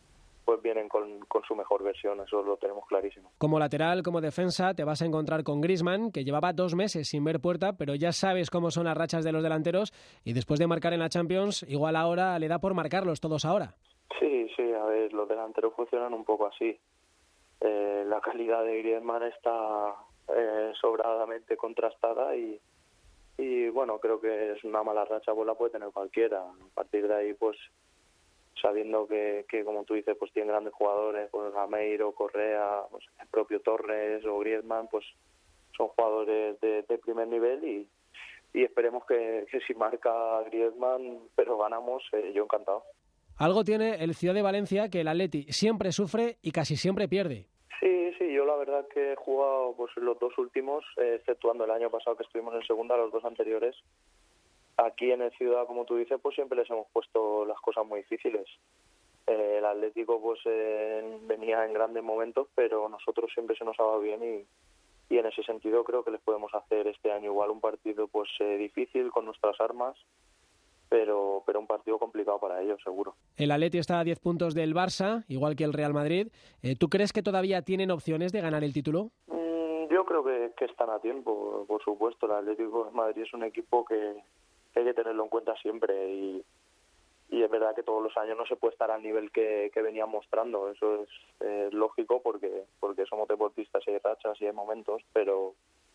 pues vienen con su mejor versión, eso lo tenemos clarísimo. Como lateral, como defensa, te vas a encontrar con Griezmann, que llevaba 2 meses sin ver puerta, pero ya sabes cómo son las rachas de los delanteros y después de marcar en la Champions, igual ahora le da por marcarlos todos ahora. Sí, a ver, los delanteros funcionan un poco así. La calidad de Griezmann está sobradamente contrastada y bueno, creo que es una mala racha, pues la puede tener cualquiera. A partir de ahí, pues sabiendo que como tú dices, pues tienen grandes jugadores, pues Gameiro, Correa, pues el propio Torres o Griezmann, pues son jugadores de primer nivel y esperemos que si marca Griezmann, pero ganamos, yo encantado. Algo tiene el Ciudad de Valencia que el Atleti siempre sufre y casi siempre pierde. Sí, yo la verdad que he jugado pues los 2 últimos, exceptuando el año pasado que estuvimos en segunda, los 2 anteriores. Aquí en el Ciudad, como tú dices, pues siempre les hemos puesto las cosas muy difíciles. El Atlético pues venía en grandes momentos, pero nosotros siempre se nos ha dado bien y en ese sentido creo que les podemos hacer este año igual un partido pues difícil con nuestras armas, pero un partido complicado para ellos, seguro. El Atleti está a 10 puntos del Barça, igual que el Real Madrid. ¿Tú crees que todavía tienen opciones de ganar el título? Yo creo que están a tiempo, por supuesto. El Atlético de Madrid es un equipo que hay que tenerlo en cuenta siempre y es verdad que todos los años no se puede estar al nivel que venían mostrando. Eso es lógico porque somos deportistas y hay rachas y hay momentos, pero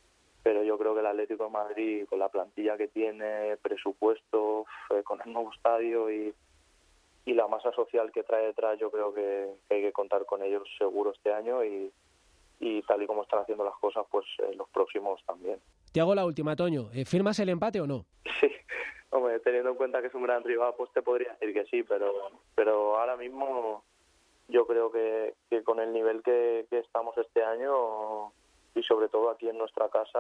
yo creo que el Atlético de Madrid, con la plantilla que tiene, presupuesto, con el nuevo estadio y la masa social que trae detrás, yo creo que hay que contar con ellos seguro este año y tal y como están haciendo las cosas, pues los próximos también. Te hago la última, Toño. ¿Firmas el empate o no? Sí, hombre, teniendo en cuenta que es un gran rival, pues te podría decir que sí, pero ahora mismo yo creo que con el nivel que estamos este año y sobre todo aquí en nuestra casa,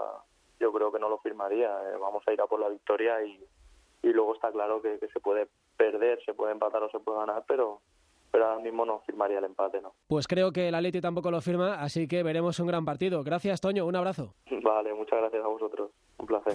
yo creo que no lo firmaría. Vamos a ir a por la victoria y luego está claro que se puede perder, se puede empatar o se puede ganar, pero ahora mismo no firmaría el empate, ¿no? Pues creo que el Atleti tampoco lo firma, así que veremos un gran partido. Gracias, Toño, un abrazo. Vale, muchas gracias a vosotros. Un placer.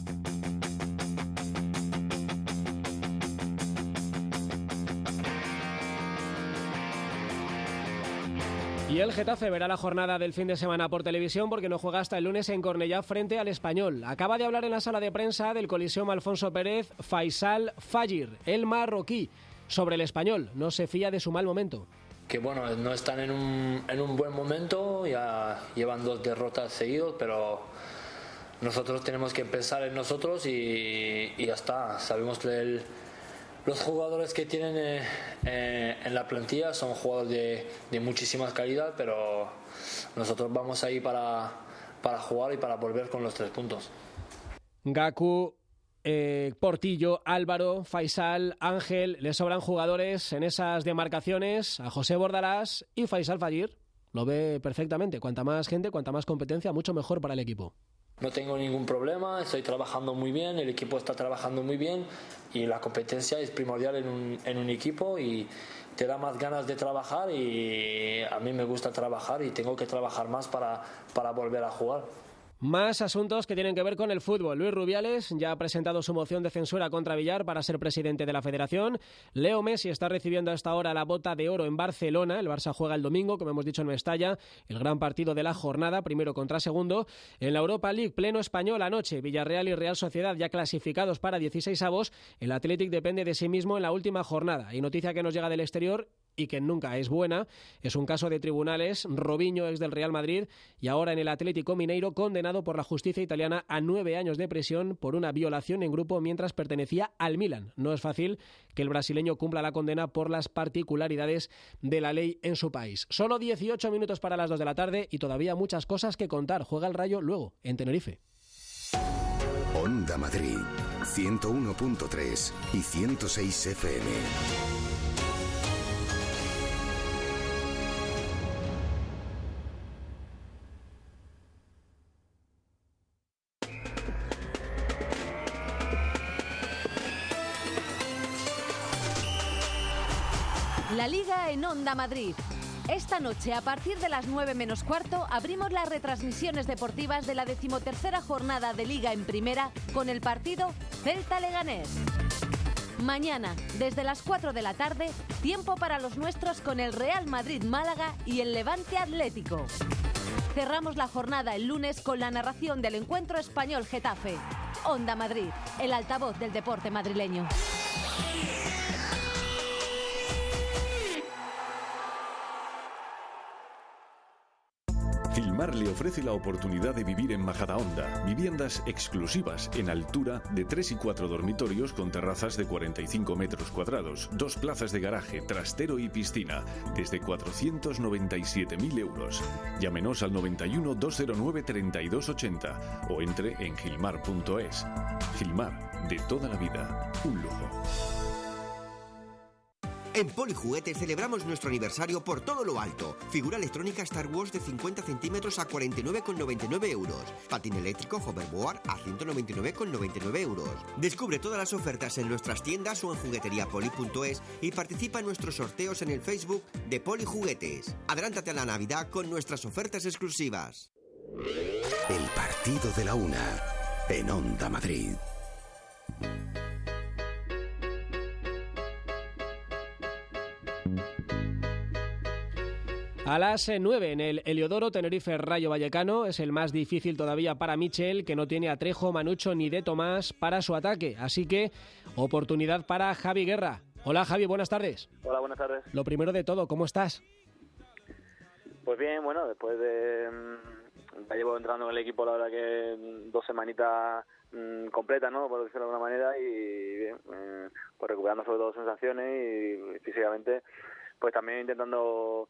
Y el Getafe verá la jornada del fin de semana por televisión porque no juega hasta el lunes en Cornellá frente al Español. Acaba de hablar en la sala de prensa del Coliseum Alfonso Pérez Faisal Fajr, el marroquí, sobre el Español. No se fía de su mal momento. Que bueno, no están en un buen momento, ya llevan 2 derrotas seguidos, pero nosotros tenemos que pensar en nosotros y ya está. Sabemos que los jugadores que tienen en la plantilla son jugadores de muchísima calidad, pero nosotros vamos ahí para jugar y para volver con los 3 puntos. Gaku, Portillo, Álvaro, Faisal, Ángel, le sobran jugadores en esas demarcaciones. A José Bordalás y Faisal Fajr lo ve perfectamente. Cuanta más gente, cuanta más competencia, mucho mejor para el equipo. No tengo ningún problema, estoy trabajando muy bien, el equipo está trabajando muy bien y la competencia es primordial en un equipo y te da más ganas de trabajar y a mí me gusta trabajar y tengo que trabajar más para volver a jugar. Más asuntos que tienen que ver con el fútbol. Luis Rubiales ya ha presentado su moción de censura contra Villar para ser presidente de la Federación. Leo Messi está recibiendo hasta ahora la Bota de Oro en Barcelona. El Barça juega el domingo, como hemos dicho en Mestalla, el gran partido de la jornada, primero contra segundo. En la Europa League, pleno español anoche, Villarreal y Real Sociedad ya clasificados para 16avos. El Athletic depende de sí mismo en la última jornada. Y noticia que nos llega del exterior y que nunca es buena, es un caso de tribunales. Robinho, ex del Real Madrid y ahora en el Atlético Mineiro, condenado por la justicia italiana a 9 años de prisión por una violación en grupo mientras pertenecía al Milan. No es fácil que el brasileño cumpla la condena por las particularidades de la ley en su país. Solo 18 minutos para las 2 de la tarde y todavía muchas cosas que contar. Juega el Rayo luego en Tenerife. Onda Madrid, 101.3 y 106 FM. La Liga en Onda Madrid. Esta noche, a partir de las 9 menos cuarto, abrimos las retransmisiones deportivas de la 13ª jornada de Liga en Primera con el partido Celta-Leganés. Mañana, desde las 4 de la tarde, tiempo para los nuestros con el Real Madrid-Málaga y el Levante Atlético. Cerramos la jornada el lunes con la narración del encuentro Español-Getafe. Onda Madrid, el altavoz del deporte madrileño. Gilmar le ofrece la oportunidad de vivir en Majadahonda, viviendas exclusivas en altura de 3 y 4 dormitorios con terrazas de 45 metros cuadrados, 2 plazas de garaje, trastero y piscina, desde 497.000 euros. Llámenos al 91 209 3280 o entre en gilmar.es. Gilmar, de toda la vida, un lujo. En Polijuguetes celebramos nuestro aniversario por todo lo alto. Figura electrónica Star Wars de 50 centímetros a 49,99 euros. Patín eléctrico hoverboard a 199,99 euros. Descubre todas las ofertas en nuestras tiendas o en jugueteriapoli.es y participa en nuestros sorteos en el Facebook de Polijuguetes. Adelántate a la Navidad con nuestras ofertas exclusivas. El partido de la una en Onda Madrid. A las 9 en el Heliodoro, Tenerife Rayo Vallecano. Es el más difícil todavía para Michel, que no tiene a Trejo, Manucho ni De Tomás para su ataque. Así que oportunidad para Javi Guerra. Hola Javi, buenas tardes. Hola, buenas tardes. Lo primero de todo, ¿cómo estás? Pues bien, bueno, después de... ya llevo entrando en el equipo, la verdad que 2 semanitas completas, ¿no? Por decirlo de alguna manera, y bien, pues recuperando sobre todo sensaciones y físicamente, pues también intentando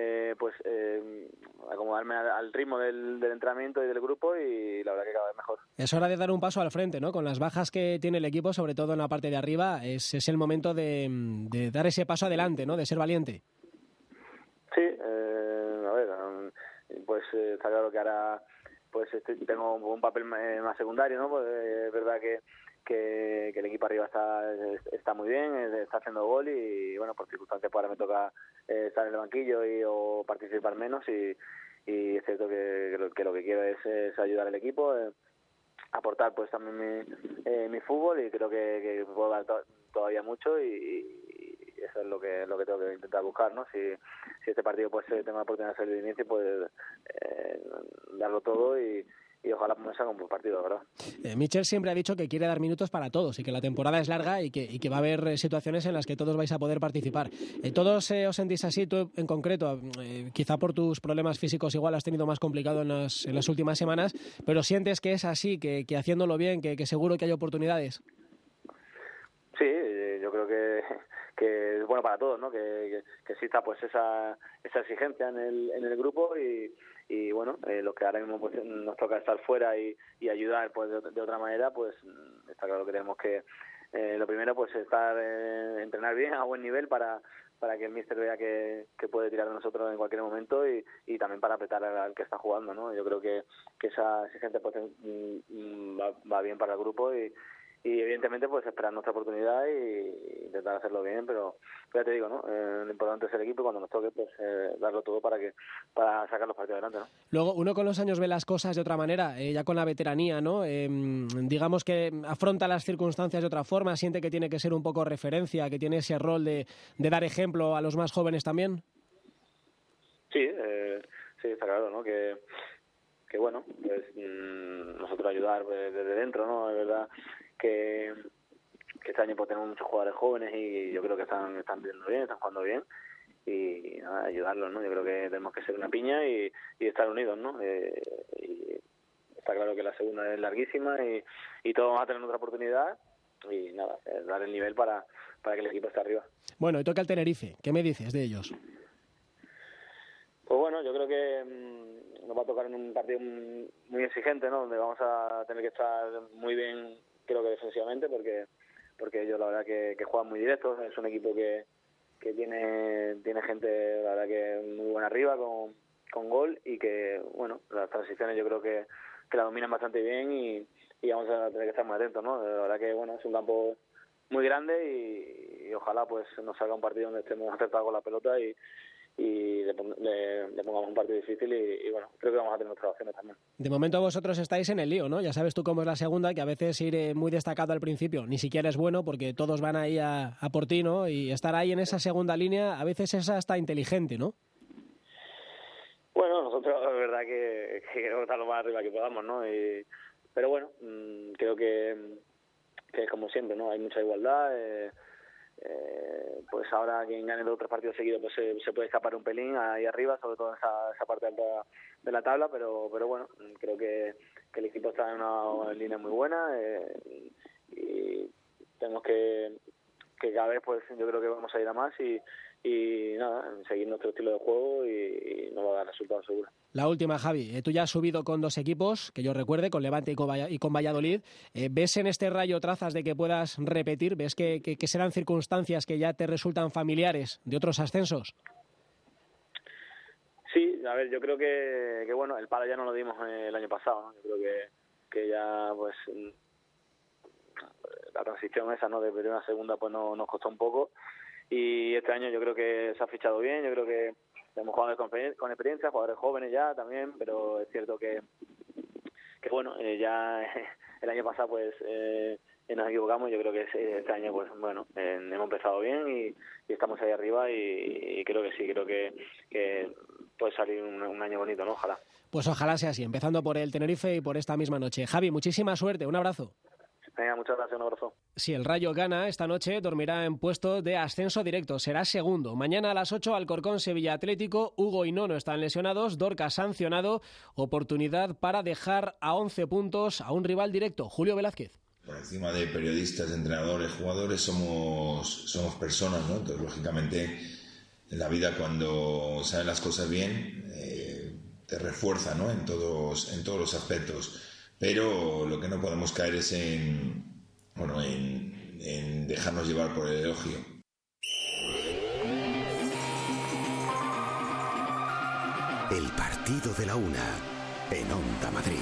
acomodarme al ritmo del entrenamiento y del grupo, y la verdad que cada vez mejor. Es hora de dar un paso al frente, ¿no? Con las bajas que tiene el equipo, sobre todo en la parte de arriba, es el momento de dar ese paso adelante, ¿no? De ser valiente. Sí, a ver, pues está claro que ahora pues tengo un papel más secundario, ¿no? Pues es verdad que el equipo arriba está muy bien, está haciendo gol y bueno, por circunstancias pues ahora me toca estar en el banquillo o participar menos, y es cierto que lo que quiero es ayudar al equipo, aportar pues también mi fútbol, y creo que puedo dar todavía mucho, y eso es lo que tengo que intentar buscar, ¿no? Si este partido pues tengo la oportunidad de salir de inicio, pues darlo todo y ojalá me salga un buen partido, ¿verdad? Michel siempre ha dicho que quiere dar minutos para todos y que la temporada es larga y que va a haber situaciones en las que todos vais a poder participar. ¿Todos os sentís así? Tú en concreto, quizá por tus problemas físicos igual has tenido más complicado en las últimas semanas, pero ¿sientes que es así, que haciéndolo bien, que seguro que hay oportunidades? Sí, yo creo que es bueno para todos, ¿no? Que exista pues esa exigencia en el grupo, y bueno, los que ahora mismo pues nos toca estar fuera y ayudar pues de otra manera, pues está claro que tenemos que lo primero pues entrenar bien a buen nivel para que el míster vea que puede tirar de nosotros en cualquier momento, y también para apretar al que está jugando, ¿no? Yo creo que esa exigencia pues va bien para el grupo, y evidentemente pues esperar nuestra oportunidad y intentar hacerlo bien, pero ya te digo, ¿no? Lo importante es el equipo, y cuando nos toque pues darlo todo para sacar los partidos adelante, ¿no? Luego uno con los años ve las cosas de otra manera, ya con la veteranía, ¿no? Digamos que afronta las circunstancias de otra forma, siente que tiene que ser un poco referencia, que tiene ese rol de dar ejemplo a los más jóvenes también. Sí, está claro, ¿no? Que bueno, pues nosotros ayudar desde dentro, ¿no? Es verdad que este año pues tenemos muchos jugadores jóvenes y yo creo que están viendo bien, están jugando bien, y nada, ayudarlos, ¿no? Yo creo que tenemos que ser una piña y estar unidos, ¿no? Y está claro que la segunda es larguísima y todos vamos a tener otra oportunidad, y nada, dar el nivel para que el equipo esté arriba. Bueno, y toca el Tenerife, ¿qué me dices de ellos? Pues bueno, yo creo que nos va a tocar en un partido muy exigente, ¿no? Donde vamos a tener que estar muy bien, creo que defensivamente, porque ellos la verdad que juegan muy directos. Es un equipo que tiene gente la verdad que muy buena arriba con gol, y que bueno, las transiciones yo creo que la dominan bastante bien, y vamos a tener que estar muy atentos, ¿no? La verdad que bueno, es un campo muy grande, y ojalá pues nos salga un partido donde estemos acertados con la pelota y le pongamos un partido difícil y bueno, creo que vamos a tener nuestras opciones también. De momento vosotros estáis en el lío, ¿no? Ya sabes tú cómo es la segunda, que a veces ir muy destacado al principio ni siquiera es bueno porque todos van ahí a por ti, ¿no? Y estar ahí en esa segunda línea a veces es hasta inteligente, ¿no? Bueno, nosotros es verdad que queremos estar lo más arriba que podamos, ¿no? Pero bueno, creo que es como siempre, ¿no? Hay mucha igualdad. Pues ahora quien gane 2 o 3 partidos seguidos pues se puede escapar un pelín ahí arriba, sobre todo en esa parte alta de la tabla, pero bueno, creo que el equipo está en una línea muy buena y tenemos que cada vez pues yo creo que vamos a ir a más y nada, seguir nuestro estilo de juego y nos va a dar resultados seguros. La última, Javi, tú ya has subido con 2 equipos, que yo recuerde, con Levante y con Valladolid. ¿Ves en este Rayo trazas de que puedas repetir? ¿Ves que serán circunstancias que ya te resultan familiares de otros ascensos? Sí, a ver, yo creo que bueno, el palo ya no lo dimos el año pasado, ¿no? Yo creo que ya pues la transición esa, ¿no? De primera a segunda pues nos costó un poco y este año yo creo que se ha fichado bien, yo creo que tenemos jugadores con experiencia, jugadores jóvenes ya también, pero es cierto que bueno, ya el año pasado pues nos equivocamos. Yo creo que este año pues bueno, hemos empezado bien y estamos ahí arriba y creo que sí, creo que puede salir un año bonito, ¿no? Ojalá. Pues ojalá sea así, empezando por el Tenerife y por esta misma noche. Javi, muchísima suerte, un abrazo. Venga, muchas gracias, un abrazo. Si el Rayo gana esta noche, dormirá en puesto de ascenso directo, será segundo. Mañana a las 8, Alcorcón, Sevilla Atlético. Hugo y Nono están lesionados, Dorca sancionado. Oportunidad para dejar a 11 puntos a un rival directo. Julio Velázquez. Por encima de periodistas, entrenadores, jugadores, somos personas, ¿no? Entonces, lógicamente, en la vida cuando salen las cosas bien, te refuerza, ¿no? En todos los aspectos. Pero lo que no podemos caer es en dejarnos llevar por el elogio. El partido de la una en Onda Madrid.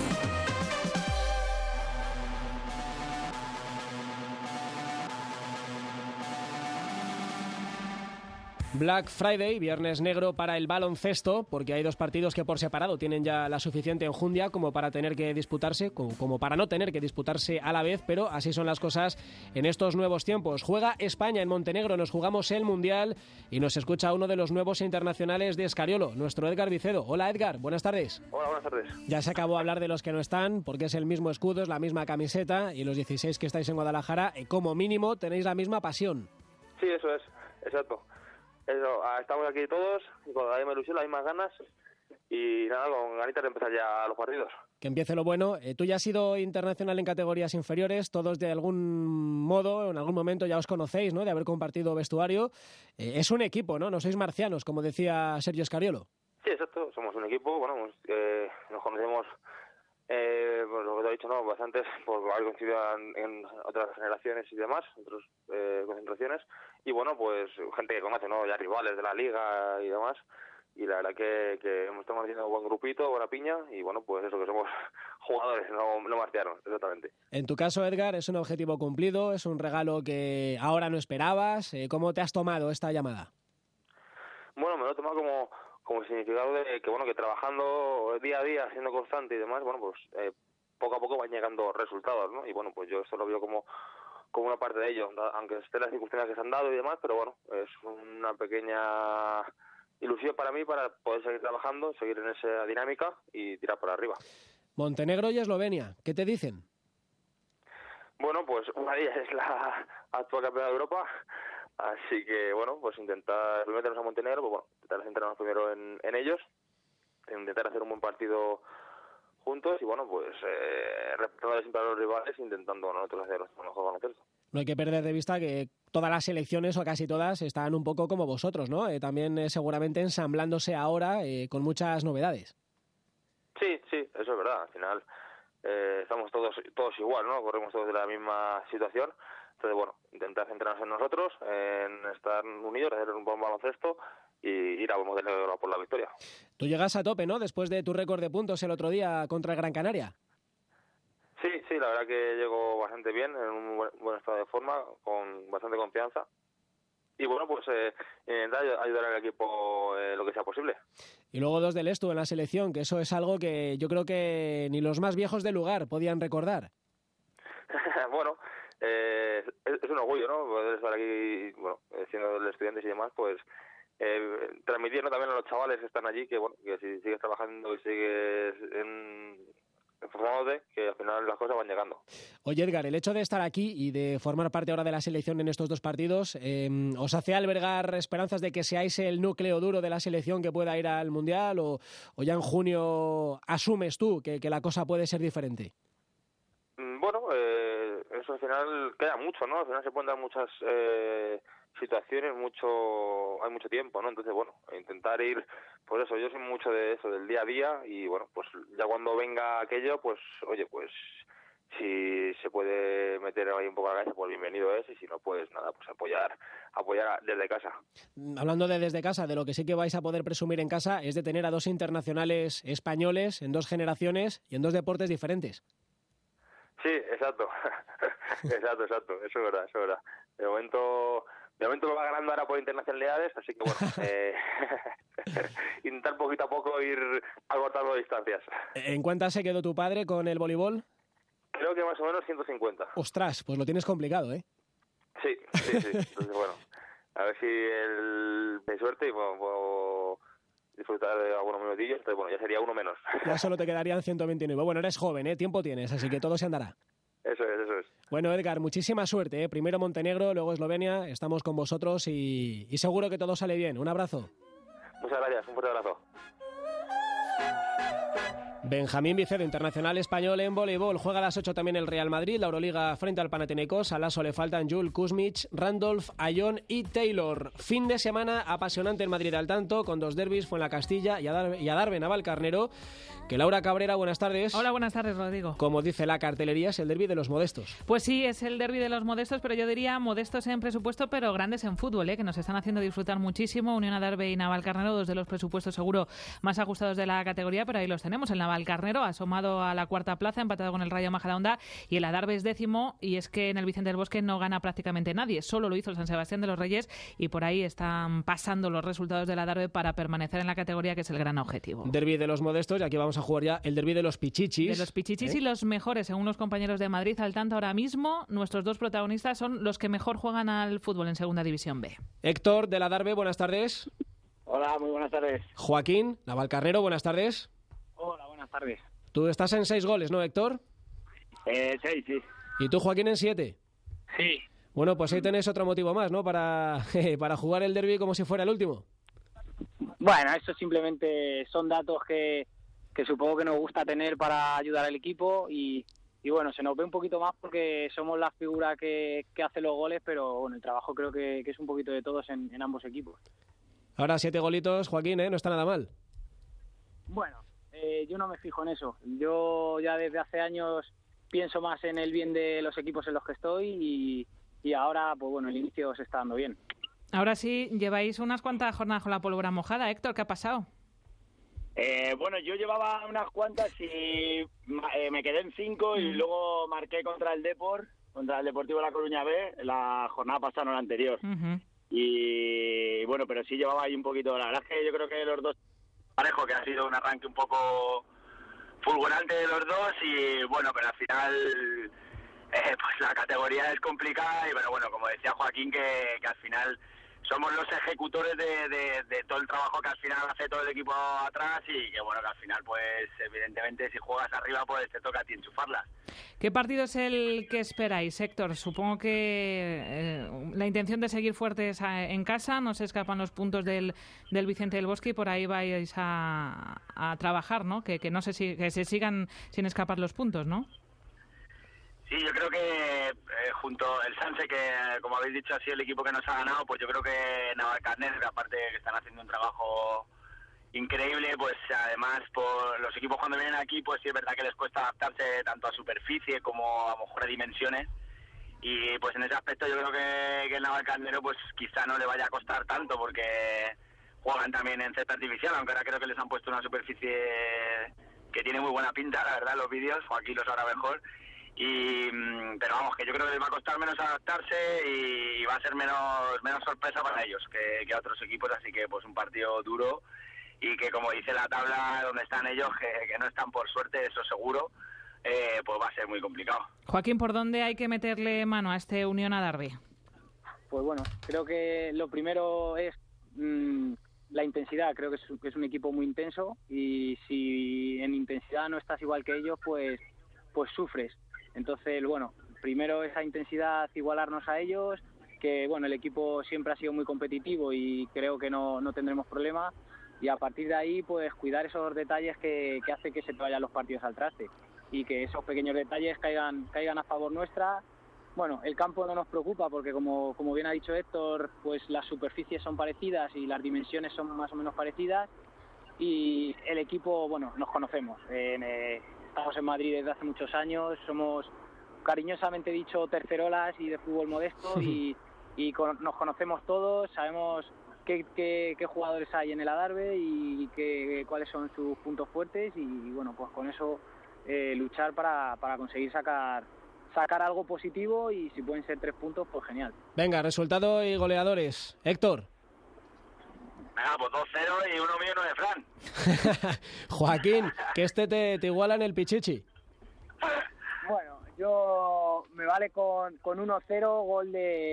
Black Friday, viernes negro para el baloncesto, porque hay 2 partidos que por separado tienen ya la suficiente enjundia como para tener que disputarse, como para no tener que disputarse a la vez, pero así son las cosas en estos nuevos tiempos. Juega España en Montenegro, nos jugamos el Mundial y nos escucha uno de los nuevos internacionales de Escariolo, nuestro Edgar Vicedo. Hola Edgar, buenas tardes. Hola, buenas tardes. Ya se acabó de hablar de los que no están, porque es el mismo escudo, es la misma camiseta y los 16 que estáis en Guadalajara, como mínimo tenéis la misma pasión. Sí, eso es, exacto. Estamos aquí todos, con la misma ilusión, las mismas ganas y nada, con ganitas de empezar ya los partidos. Que empiece lo bueno. Tú ya has sido internacional en categorías inferiores, todos de algún modo, en algún momento ya os conocéis, ¿no? De haber compartido vestuario. Es un equipo, ¿no? No sois marcianos, como decía Sergio Escariolo. Sí, exacto, somos un equipo, bueno, nos conocemos, pues lo que te he dicho, ¿no? Bastantes, por haber coincidido en otras generaciones y demás, otras concentraciones, y bueno, pues gente que conoce, ¿no? Ya rivales de la liga y demás, y la verdad que estamos haciendo un buen grupito, buena piña, y bueno, pues eso, que somos jugadores, no marcianos, exactamente. En tu caso, Edgar, es un objetivo cumplido, es un regalo que ahora no esperabas. ¿Cómo te has tomado esta llamada? Bueno, me lo he tomado como el significado de que, bueno, que trabajando día a día, siendo constante y demás, bueno, pues poco a poco van llegando resultados, ¿no? Y bueno, pues yo esto lo veo como una parte de ello, aunque estén las circunstancias que se han dado y demás, pero bueno, es una pequeña ilusión para mí para poder seguir trabajando, seguir en esa dinámica y tirar por arriba. Montenegro y Eslovenia, ¿qué te dicen? Bueno, pues una de ellas es la actual campeona de Europa, así que bueno, pues intentar meternos a Montenegro, pues bueno, intentar centrarnos primero en ellos, intentar hacer un buen partido juntos y bueno, pues respetando siempre a los rivales, intentando nosotros hacer nuestro mejor baloncesto. No hay que perder de vista que todas las selecciones, o casi todas, están un poco como vosotros, ¿no? También seguramente ensamblándose ahora con muchas novedades. Sí, eso es verdad. Al final estamos todos igual, ¿no? Corremos todos de la misma situación. Entonces, bueno, intentar centrarnos en nosotros, en estar unidos, hacer un buen baloncesto y ir a Montenegro por la victoria. Tú llegas a tope, ¿no? Después de tu récord de puntos el otro día contra el Gran Canaria. Sí, la verdad que llego bastante bien, en un buen estado de forma, con bastante confianza. bueno, pues intentar ayudar al equipo lo que sea posible. Y luego 2 del Estu en la selección, que eso es algo que yo creo que ni los más viejos del lugar podían recordar. Bueno, es un orgullo, ¿no? Poder estar aquí, bueno, siendo los estudiantes y demás, pues transmitir, ¿no?, también a los chavales que están allí, que bueno, que si sigues trabajando y sigues esforzándote, que al final las cosas van llegando. Oye, Edgar, el hecho de estar aquí y de formar parte ahora de la selección en estos 2 partidos, ¿os hace albergar esperanzas de que seáis el núcleo duro de la selección que pueda ir al Mundial, o ya en junio asumes tú que la cosa puede ser diferente? Bueno, eso al final queda mucho, ¿no? Al final se pueden dar muchas situaciones, hay mucho tiempo, ¿no? Entonces, bueno, intentar ir, pues eso, yo soy mucho de eso, del día a día, y bueno, pues ya cuando venga aquello, pues, oye, pues si se puede meter ahí un poco la cabeza, pues bienvenido es, y si no, pues nada, pues apoyar desde casa. Hablando de desde casa, de lo que sí que vais a poder presumir en casa es de tener a 2 internacionales españoles en 2 generaciones y en 2 deportes diferentes. Sí, exacto. exacto, eso es verdad. De momento lo va ganando ahora por internacionalidades, así que bueno, intentar poquito a poco ir acortando distancias. ¿En cuántas se quedó tu padre con el voleibol? Creo que más o menos 150. Ostras, pues lo tienes complicado, ¿eh? Sí. Entonces, bueno, a ver si de suerte y puedo disfrutar de algunos minutillos, entonces bueno, ya sería uno menos. Ya solo te quedarían 129. Bueno, eres joven, ¿eh? Tiempo tienes, así que todo se andará. Eso es. Bueno, Edgar, muchísima suerte, ¿eh? Primero Montenegro, luego Eslovenia, estamos con vosotros y seguro que todo sale bien. Un abrazo. Muchas gracias, un fuerte abrazo. Benjamín Vicedo, internacional español en voleibol. Juega a las 8 también el Real Madrid, la Euroliga frente al Panathinaikos. A Lasso le faltan Jul, Kuzmic, Randolph, Ayón y Taylor. Fin de semana apasionante en Madrid al tanto, con 2 derbis, Fuenlacastilla y Adarve Navalcarnero. Que Laura Cabrera, buenas tardes. Hola, buenas tardes, Rodrigo. Como dice la cartelería, es el derbi de los modestos. Pues sí, es el derbi de los modestos, pero yo diría modestos en presupuesto, pero grandes en fútbol, que nos están haciendo disfrutar muchísimo. Unión Adarve y Navalcarnero, 2 de los presupuestos seguro más ajustados de la categoría, pero ahí los tenemos. El Navalcarnero asomado a la 4ª plaza, empatado con el Rayo Majadahonda, y el Adarve es 10º, y es que en el Vicente del Bosque no gana prácticamente nadie, solo lo hizo el San Sebastián de los Reyes, y por ahí están pasando los resultados del Adarve para permanecer en la categoría, que es el gran objetivo. Derbi de los modestos, y aquí vamos a jugar ya el derbi de los pichichis. De los pichichis y los mejores, según los compañeros de Madrid al tanto ahora mismo. Nuestros 2 protagonistas son los que mejor juegan al fútbol en Segunda División B. Héctor, del Adarve, buenas tardes. Hola, muy buenas tardes. Joaquín, Navalcarnero, buenas tardes. Hola, buenas tardes. Tú estás en 6 goles, ¿no, Héctor? 6, sí. ¿Y tú, Joaquín, en 7? Sí. Bueno, pues ahí tenéis otro motivo más, ¿no? Para jugar el derbi como si fuera el último. Bueno, eso simplemente son datos que supongo que nos gusta tener para ayudar al equipo y bueno, se nos ve un poquito más porque somos la figura que hace los goles, pero bueno, el trabajo creo que es un poquito de todos en ambos equipos. Ahora 7 golitos, Joaquín, no está nada mal. Bueno, yo no me fijo en eso. Yo ya desde hace años pienso más en el bien de los equipos en los que estoy y ahora, pues bueno, el inicio se está dando bien. Ahora sí, lleváis unas cuantas jornadas con la pólvora mojada. Héctor, ¿qué ha pasado? Bueno, yo llevaba unas cuantas y me quedé en 5 y luego marqué contra el Deportivo de La Coruña B, la jornada pasada, no la anterior. Y bueno, pero sí llevaba ahí un poquito. La verdad es que yo creo que los dos parejo, que ha sido un arranque un poco fulgurante de los dos y bueno, pero al final pues la categoría es complicada y pero bueno, como decía Joaquín, que al final somos los ejecutores de todo el trabajo que al final hace todo el equipo atrás y que bueno, que al final pues evidentemente si juegas arriba pues te toca a ti enchufarlas. ¿Qué partido es el que esperáis, Héctor? Supongo que la intención de seguir fuertes en casa, no se escapan los puntos del Vicente del Bosque y por ahí vais a trabajar, ¿no? Que se sigan sin escapar los puntos, ¿no? Sí, yo creo que junto el Sanse, que como habéis dicho ha sido el equipo que nos ha ganado, pues yo creo que Navalcarnero, que aparte que están haciendo un trabajo increíble, pues además por los equipos cuando vienen aquí, pues sí es verdad que les cuesta adaptarse tanto a superficie como a lo mejor a dimensiones y pues en ese aspecto yo creo que el Navalcarnero pues quizá no le vaya a costar tanto porque juegan también en césped artificial, aunque ahora creo que les han puesto una superficie que tiene muy buena pinta, la verdad, los vídeos, o aquí lo sabrá mejor. Pero vamos, que yo creo que les va a costar menos adaptarse y va a ser menos sorpresa para ellos que a otros equipos, así que pues un partido duro y que, como dice la tabla donde están ellos, que no están por suerte, eso seguro, pues va a ser muy complicado. Joaquín, ¿por dónde hay que meterle mano a este Unión Adarve? Pues bueno, creo que lo primero es la intensidad. Creo que es un equipo muy intenso y si en intensidad no estás igual que ellos, pues sufres. Entonces, bueno, primero esa intensidad, igualarnos a ellos, que bueno, el equipo siempre ha sido muy competitivo y creo que no tendremos problemas, y a partir de ahí pues cuidar esos detalles que hace que se te vayan los partidos al traste y que esos pequeños detalles caigan a favor nuestra. Bueno, el campo no nos preocupa porque como bien ha dicho Héctor, pues las superficies son parecidas y las dimensiones son más o menos parecidas, y el equipo, bueno, nos conocemos. Estamos en Madrid desde hace muchos años, somos cariñosamente dicho tercerolas y de fútbol modesto y nos conocemos todos, sabemos qué jugadores hay en el Adarve y cuáles son sus puntos fuertes, y bueno, pues con eso luchar para conseguir sacar algo positivo, y si pueden ser 3 puntos, pues genial. Venga, resultado y goleadores. Héctor. Venga, pues 2-0 y uno mío, no de Fran. Joaquín, que te iguala en el pichichi. Bueno, yo me vale con 1-0, gol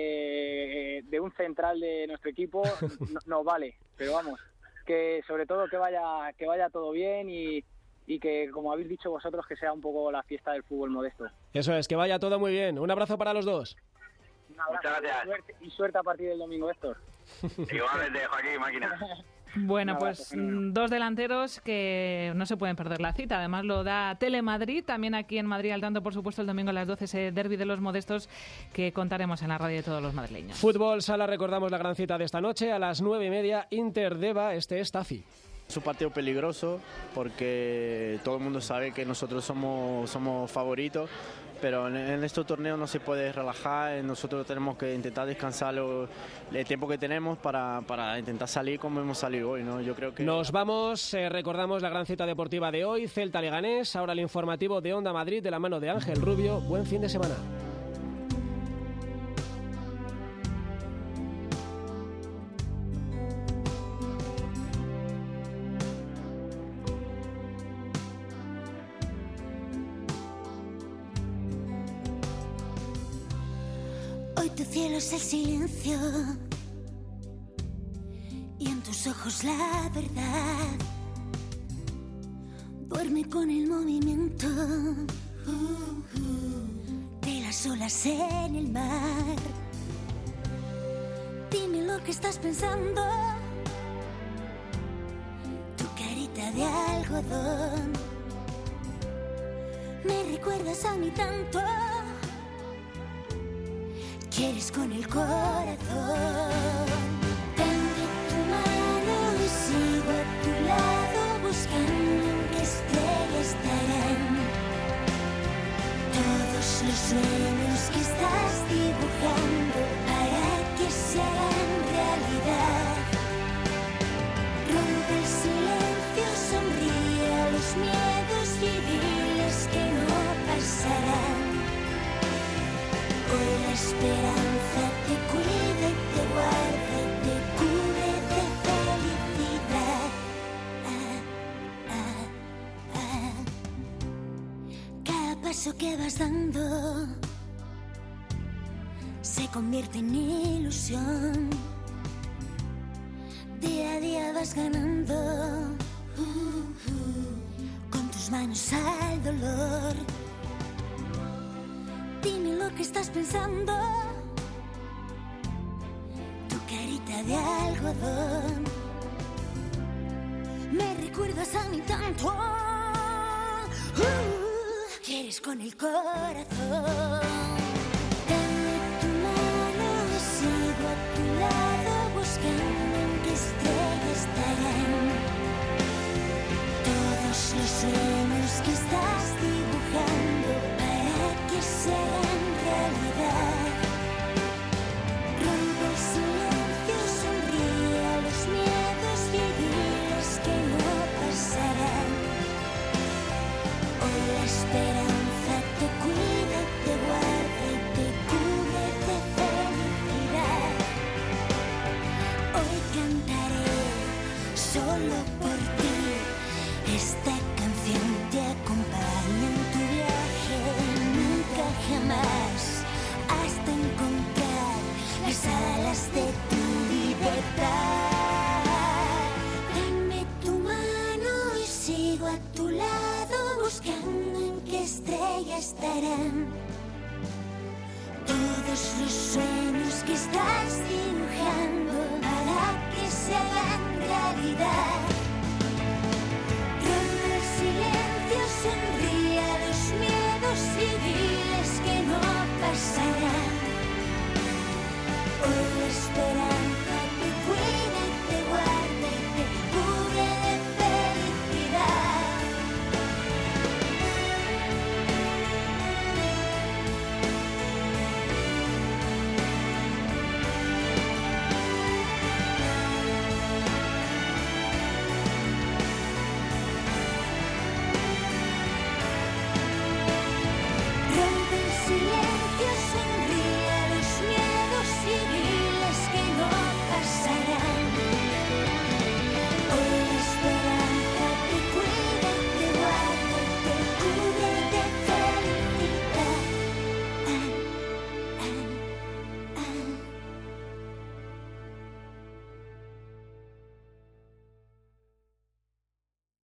de un central de nuestro equipo, nos vale, pero vamos, que sobre todo que vaya todo bien y que, como habéis dicho vosotros, que sea un poco la fiesta del fútbol modesto. Eso es, que vaya todo muy bien. Un abrazo para los dos. Un abrazo. Muchas gracias. Y suerte a partir del domingo, Héctor. Igualmente, Joaquín, máquina. Bueno, pues 2 delanteros que no se pueden perder la cita. Además lo da Telemadrid, también aquí en Madrid al tanto, por supuesto, el domingo a las 12, ese derbi de los modestos que contaremos en la radio de todos los madrileños. Fútbol Sala, recordamos la gran cita de esta noche a las 9:30, Inter-Deva, es Tafi. Es un partido peligroso porque todo el mundo sabe que nosotros somos favoritos, pero en este torneo no se puede relajar. Nosotros tenemos que intentar descansar el tiempo que tenemos para intentar salir como hemos salido hoy, ¿no? Yo creo que nos vamos, recordamos la gran cita deportiva de hoy, Celta Leganés, ahora el informativo de Onda Madrid de la mano de Ángel Rubio. Buen fin de semana. Hoy tu cielo es el silencio y en tus ojos la verdad. Duerme con el movimiento de las olas en el mar. Dime lo que estás pensando, tu carita de algodón. Me recuerdas a mí tanto, quieres con el corazón. Tendré tu mano y sigo a tu lado, buscando en qué estrella estarán todos los sueños que estás dibujando para que se hagan realidad. Rompe el silencio, sonríe a los miedos y diles que no pasarán. Hoy la esperanza te cuida y te guarda y te cubre de felicidad. Cada paso que vas dando se convierte en ilusión. Día a día vas ganando con tus manos al dolor. Dime lo que estás pensando, tu carita de algodón. Me recuerdas a mí tanto, quieres con el corazón. Dame tu mano y sigo a tu lado, buscando en qué estrella estarán todos los sueños que estás dibujando para que sean realidad. Rompe el silencio, sonríe a los miedos y diles que no pasarán. Hoy la esperanza te cuida detrás de tu libertad. Dame tu mano y sigo a tu lado buscando en qué estrella estarán todos los sueños que estás dibujando para que se hagan realidad. Rompe el silencio, sonríe a los miedos y vive.